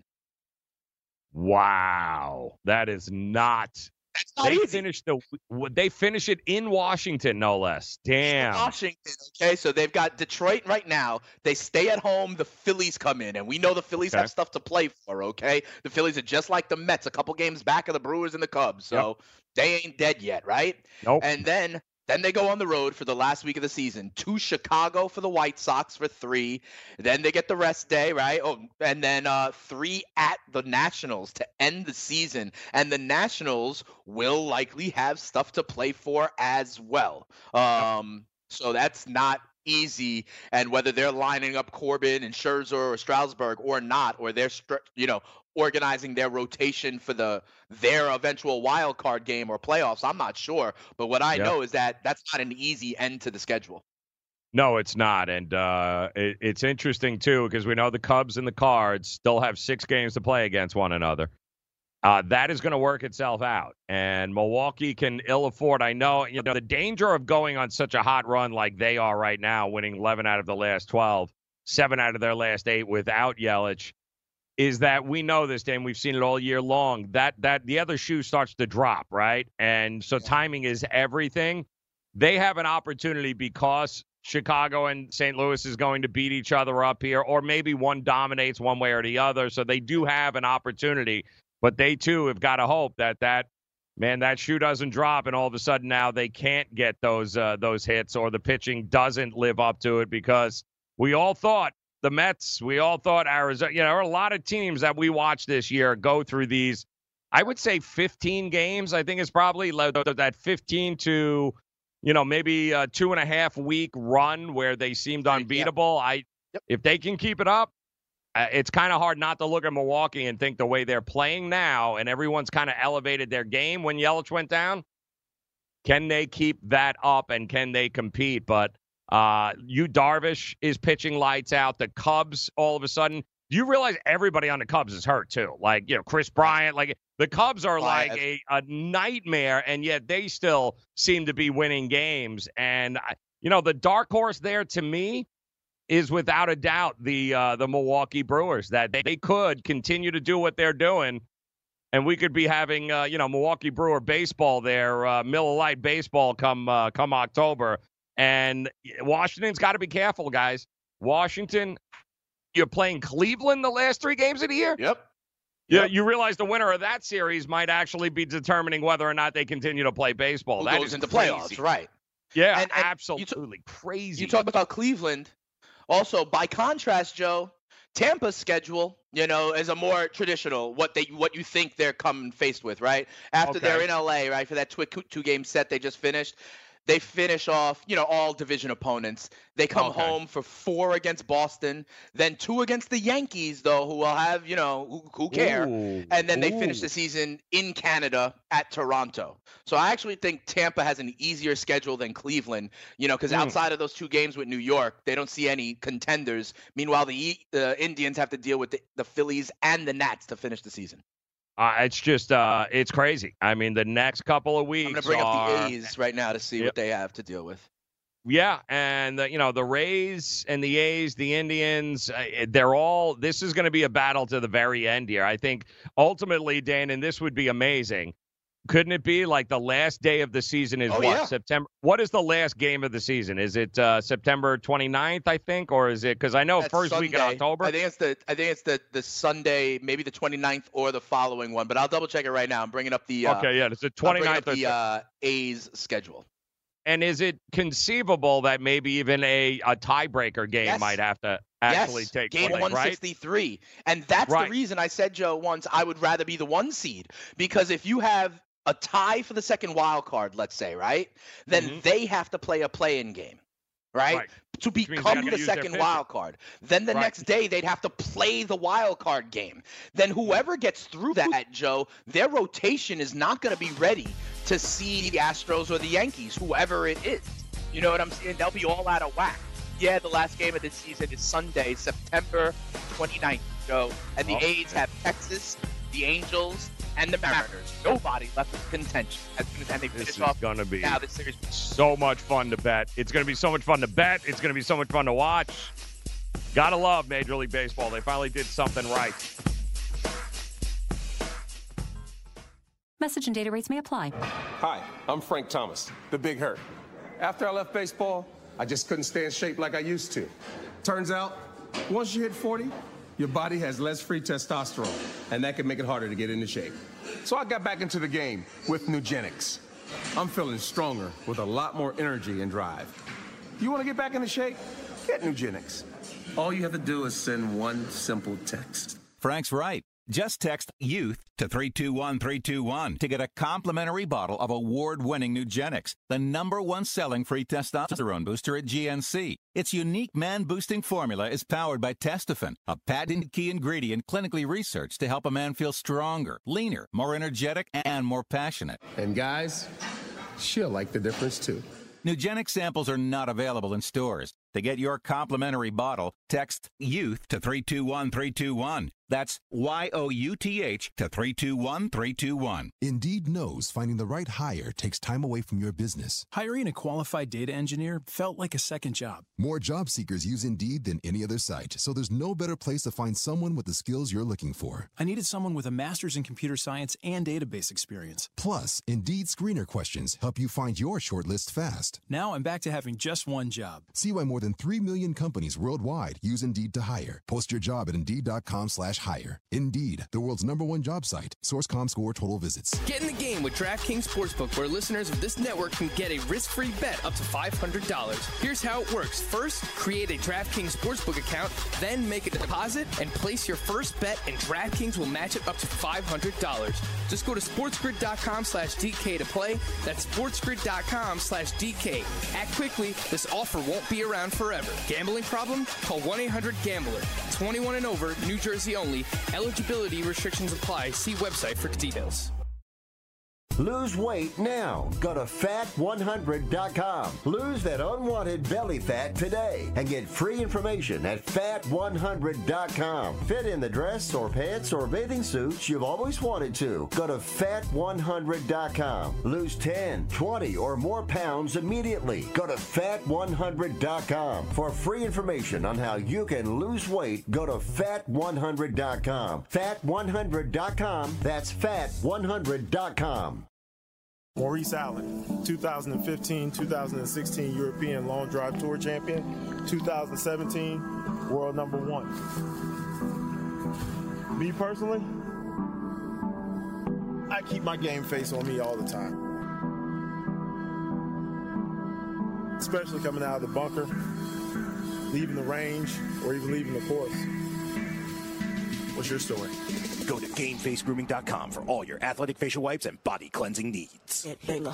[SPEAKER 5] Wow. That is not... They finish it in Washington, no less. Damn.
[SPEAKER 7] In Washington, okay? So they've got Detroit right now. They stay at home. The Phillies come in, and we know the Phillies have stuff to play for, okay? The Phillies are just like the Mets, a couple games back of the Brewers and the Cubs. So they ain't dead yet, right?
[SPEAKER 5] Nope.
[SPEAKER 7] And then they go on the road for the last week of the season to Chicago for the White Sox for 3. Then they get the rest day, right? Oh, and then 3 at the Nationals to end the season. And the Nationals will likely have stuff to play for as well. So that's not easy. And whether they're lining up Corbin and Scherzer or Strasburg or not, or they're organizing their rotation for their eventual wild card game or playoffs, I'm not sure. But what I know is that that's not an easy end to the schedule.
[SPEAKER 5] No, it's not. And it's interesting, too, because we know the Cubs and the Cards still have 6 games to play against one another. That is going to work itself out. And Milwaukee can ill afford. I know, the danger of going on such a hot run like they are right now, winning 11 out of the last 12, 7 out of their last 8 without Yelich, is that we know this, Dan, we've seen it all year long, that the other shoe starts to drop, right? And so timing is everything. They have an opportunity because Chicago and St. Louis is going to beat each other up here, or maybe one dominates one way or the other. So they do have an opportunity, but they too have got to hope that shoe doesn't drop, and all of a sudden now they can't get those hits, or the pitching doesn't live up to it, because we all thought the Mets, we all thought Arizona, there are a lot of teams that we watched this year go through these, I would say 15 games. I think it's probably that 15 to, maybe a 2.5 week run where they seemed unbeatable. If they can keep it up, it's kind of hard not to look at Milwaukee and think the way they're playing now, and everyone's kind of elevated their game when Yelich went down. Can they keep that up, and can they compete? But Yu Darvish is pitching lights out. The Cubs, all of a sudden, do you realize everybody on the Cubs is hurt too? Like, Chris Bryant, like the Cubs are like a nightmare, and yet they still seem to be winning games. And, the dark horse there to me is without a doubt the Milwaukee Brewers, that they could continue to do what they're doing. And we could be having, Milwaukee Brewer baseball there, Miller Lite baseball come October. And Washington's got to be careful, guys. Washington, you're playing Cleveland the last 3 games of the year?
[SPEAKER 7] Yep.
[SPEAKER 5] Yeah, you realize the winner of that series might actually be determining whether or not they continue to play baseball.
[SPEAKER 7] Who
[SPEAKER 5] that
[SPEAKER 7] goes
[SPEAKER 5] is
[SPEAKER 7] into
[SPEAKER 5] crazy.
[SPEAKER 7] Playoffs, right?
[SPEAKER 5] Yeah,
[SPEAKER 7] and
[SPEAKER 5] absolutely crazy.
[SPEAKER 7] You talk about Cleveland. Also, by contrast, Joe, Tampa's schedule, is a more traditional, what you think they're coming faced with, right? After they're in LA, right, for that 2-game set they just finished. They finish off, all division opponents. They come home for 4 against Boston, then 2 against the Yankees, though, who will have, who care.
[SPEAKER 5] Ooh.
[SPEAKER 7] And then they finish the season in Canada at Toronto. So I actually think Tampa has an easier schedule than Cleveland, because outside of those 2 games with New York, they don't see any contenders. Meanwhile, the Indians have to deal with the Phillies and the Nats to finish the season.
[SPEAKER 5] It's just, it's crazy. I mean, the next couple of weeks
[SPEAKER 7] I'm going to bring up the A's right now to see what they have to deal with.
[SPEAKER 5] Yeah, and, the Rays and the A's, the Indians, this is going to be a battle to the very end here. I think ultimately, Dan, and this would be amazing, couldn't it be like the last day of the season is September? What is the last game of the season? Is it September 29th, I think, or is it? Because I know first
[SPEAKER 7] Sunday.
[SPEAKER 5] week in October.
[SPEAKER 7] I think it's the Sunday, maybe the 29th or the following one. But I'll double check it right now. I'm bringing up the
[SPEAKER 5] it's the 29th.
[SPEAKER 7] The A's schedule.
[SPEAKER 5] And is it conceivable that maybe even a tiebreaker game might have to actually take
[SPEAKER 7] game
[SPEAKER 5] place,
[SPEAKER 7] 163?
[SPEAKER 5] Right?
[SPEAKER 7] And that's the reason I said, Joe, once I would rather be the 1 seed, because if you have a tie for the second wild card, let's say, right, then they have to play a play-in game, right? To become the second wild card. Then the next day they'd have to play the wild card game. Then whoever gets through that, Joe, their rotation is not going to be ready to see the Astros or the Yankees, whoever it is. You know what I'm saying? They'll be all out of whack. Yeah, the last game of the season is Sunday, September 29th, Joe. And the A's have Texas, the Angels, and the Mariners. Nobody left in contention. And they finish off
[SPEAKER 5] going to be
[SPEAKER 7] now this series.
[SPEAKER 5] So much fun to bet. It's going to be so much fun to bet. It's going to be so much fun to watch. Gotta love Major League Baseball. They finally did something right.
[SPEAKER 3] Message and data rates may apply.
[SPEAKER 11] Hi, I'm Frank Thomas, the Big Hurt. After I left baseball, I just couldn't stay in shape like I used to. Turns out, once you hit 40, your body has less free testosterone, and that can make it harder to get into shape. So I got back into the game with Nugenix. I'm feeling stronger with a lot more energy and drive. You want to get back into shape? Get Nugenix. All you have to do is send one simple text.
[SPEAKER 12] Frank's right. Just text YOUTH to 321321 to get a complimentary bottle of award-winning Nugenix, the #1 selling free testosterone booster at GNC. Its unique man-boosting formula is powered by Testofen, a patented key ingredient clinically researched to help a man feel stronger, leaner, more energetic, and more passionate.
[SPEAKER 11] And guys, she'll like the difference too.
[SPEAKER 12] Nugenix samples are not available in stores. To get your complimentary bottle, text YOUTH to 321321. That's YOUTH to 321321.
[SPEAKER 14] Indeed knows finding the right hire takes time away from your business.
[SPEAKER 15] Hiring a qualified data engineer felt like a second job.
[SPEAKER 14] More job seekers use Indeed than any other site, so there's no better place to find someone with the skills you're looking for.
[SPEAKER 15] I needed someone with a master's in computer science and database experience.
[SPEAKER 14] Plus, Indeed screener questions help you find your shortlist fast.
[SPEAKER 15] Now I'm back to having just one job.
[SPEAKER 14] See why more than 3 million companies worldwide use Indeed to hire. Post your job at Indeed.com/hire. Indeed, the world's #1 job site. Source.com score total visits.
[SPEAKER 6] Get in the game with DraftKings Sportsbook, where listeners of this network can get a risk-free bet up to $500. Here's how it works. First, create a DraftKings Sportsbook account, then make a deposit and place your first bet, and DraftKings will match it up to $500. Just go to sportsgrid.com/DK to play. That's sportsgrid.com/DK. Act quickly. This offer won't be around forever. Gambling problem? Call 1-800-GAMBLER. 21 and over, New Jersey only. Eligibility restrictions apply. See website for details.
[SPEAKER 1] Lose weight now. Go to fat100.com. Lose that unwanted belly fat today and get free information at fat100.com. Fit in the dress or pants or bathing suits you've always wanted to. Go to fat100.com. Lose 10, 20, or more pounds immediately. Go to fat100.com. For free information on how you can lose weight, go to fat100.com. Fat100.com. That's fat100.com.
[SPEAKER 8] Maurice Allen, 2015-2016 European Long Drive Tour Champion, 2017 World #1. Me personally, I keep my game face on me all the time. Especially coming out of the bunker, leaving the range, or even leaving the course. What's your story?
[SPEAKER 9] Go to GameFaceGrooming.com for all your athletic facial wipes and body cleansing needs.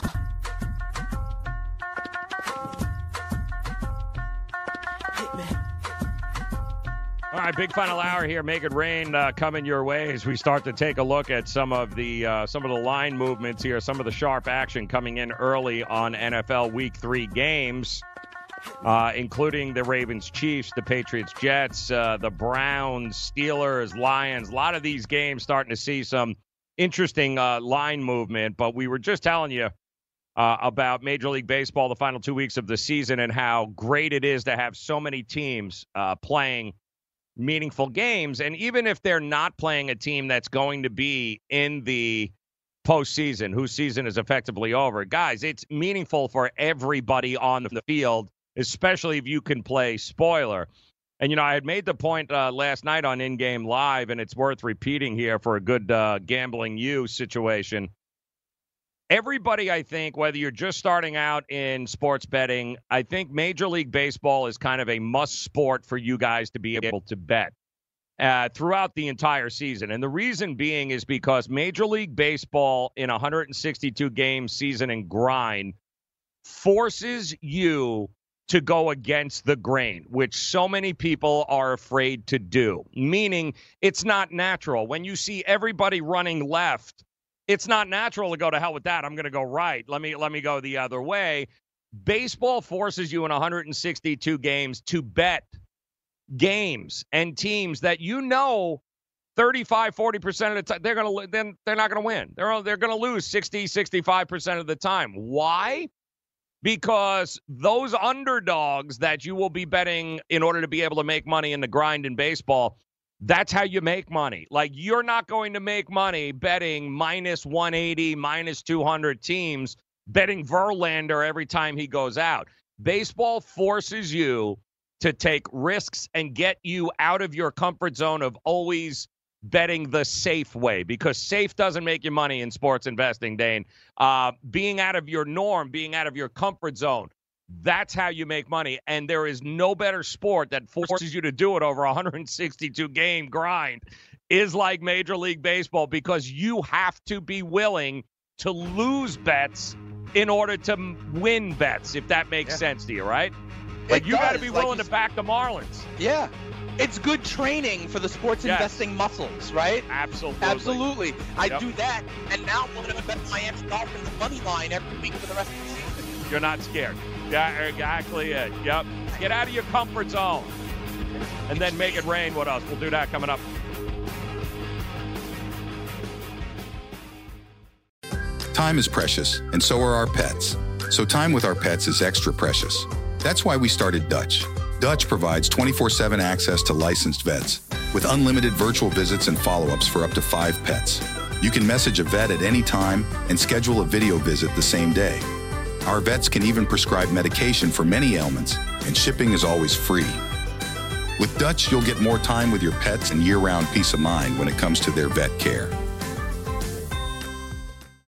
[SPEAKER 5] All right, big final hour here. Make it rain coming your way as we start to take a look at some of the line movements here, some of the sharp action coming in early on NFL Week 3 games. Including the Ravens-Chiefs, the Patriots-Jets, the Browns, Steelers, Lions. A lot of these games starting to see some interesting line movement. But we were just telling you about Major League Baseball, the final 2 weeks of the season, and how great it is to have so many teams playing meaningful games. And even if they're not playing a team that's going to be in the postseason, whose season is effectively over. Guys, it's meaningful for everybody on the field, especially if you can play spoiler. And, I had made the point last night on In Game Live, and it's worth repeating here for a good gambling you situation. Everybody, I think, whether you're just starting out in sports betting, I think Major League Baseball is kind of a must sport for you guys to be able to bet throughout the entire season. And the reason being is because Major League Baseball in 162-game season and grind forces you to go against the grain, which so many people are afraid to do, meaning it's not natural. When you see everybody running left, it's not natural to go to hell with that. I'm going to go right. Let me go the other way. Baseball forces you in 162 games to bet games and teams that 35, 40% of the time they're not going to win. They're going to lose 60, 65% of the time. Why? Because those underdogs that you will be betting in order to be able to make money in the grind in baseball, that's how you make money. Like, you're not going to make money betting minus 180, minus 200 teams, betting Verlander every time he goes out. Baseball forces you to take risks and get you out of your comfort zone of always betting the safe way, because safe doesn't make you money in sports investing, Dane. Being out of your norm, being out of your comfort zone, that's how you make money. And there is no better sport that forces you to do it over a 162-game grind is like Major League Baseball, because you have to be willing to lose bets in order to win bets, if that makes sense to you, right? Like, you got to be willing to back the Marlins.
[SPEAKER 7] Yeah. It's good training for the sports investing muscles, right?
[SPEAKER 5] Absolutely.
[SPEAKER 7] I do that, and now I'm going to bet Miami Dolphins money line every week for the rest of the season.
[SPEAKER 5] You're not scared. Yeah, exactly it. Yep. Get out of your comfort zone. And then make it rain. What else? We'll do that coming up.
[SPEAKER 3] Time is precious, and so are our pets. So time with our pets is extra precious. That's why we started Dutch. Dutch provides 24/7 access to licensed vets with unlimited virtual visits and follow-ups for up to 5 pets. You can message a vet at any time and schedule a video visit the same day. Our vets can even prescribe medication for many ailments, and shipping is always free. With Dutch, you'll get more time with your pets and year-round peace of mind when it comes to their vet care.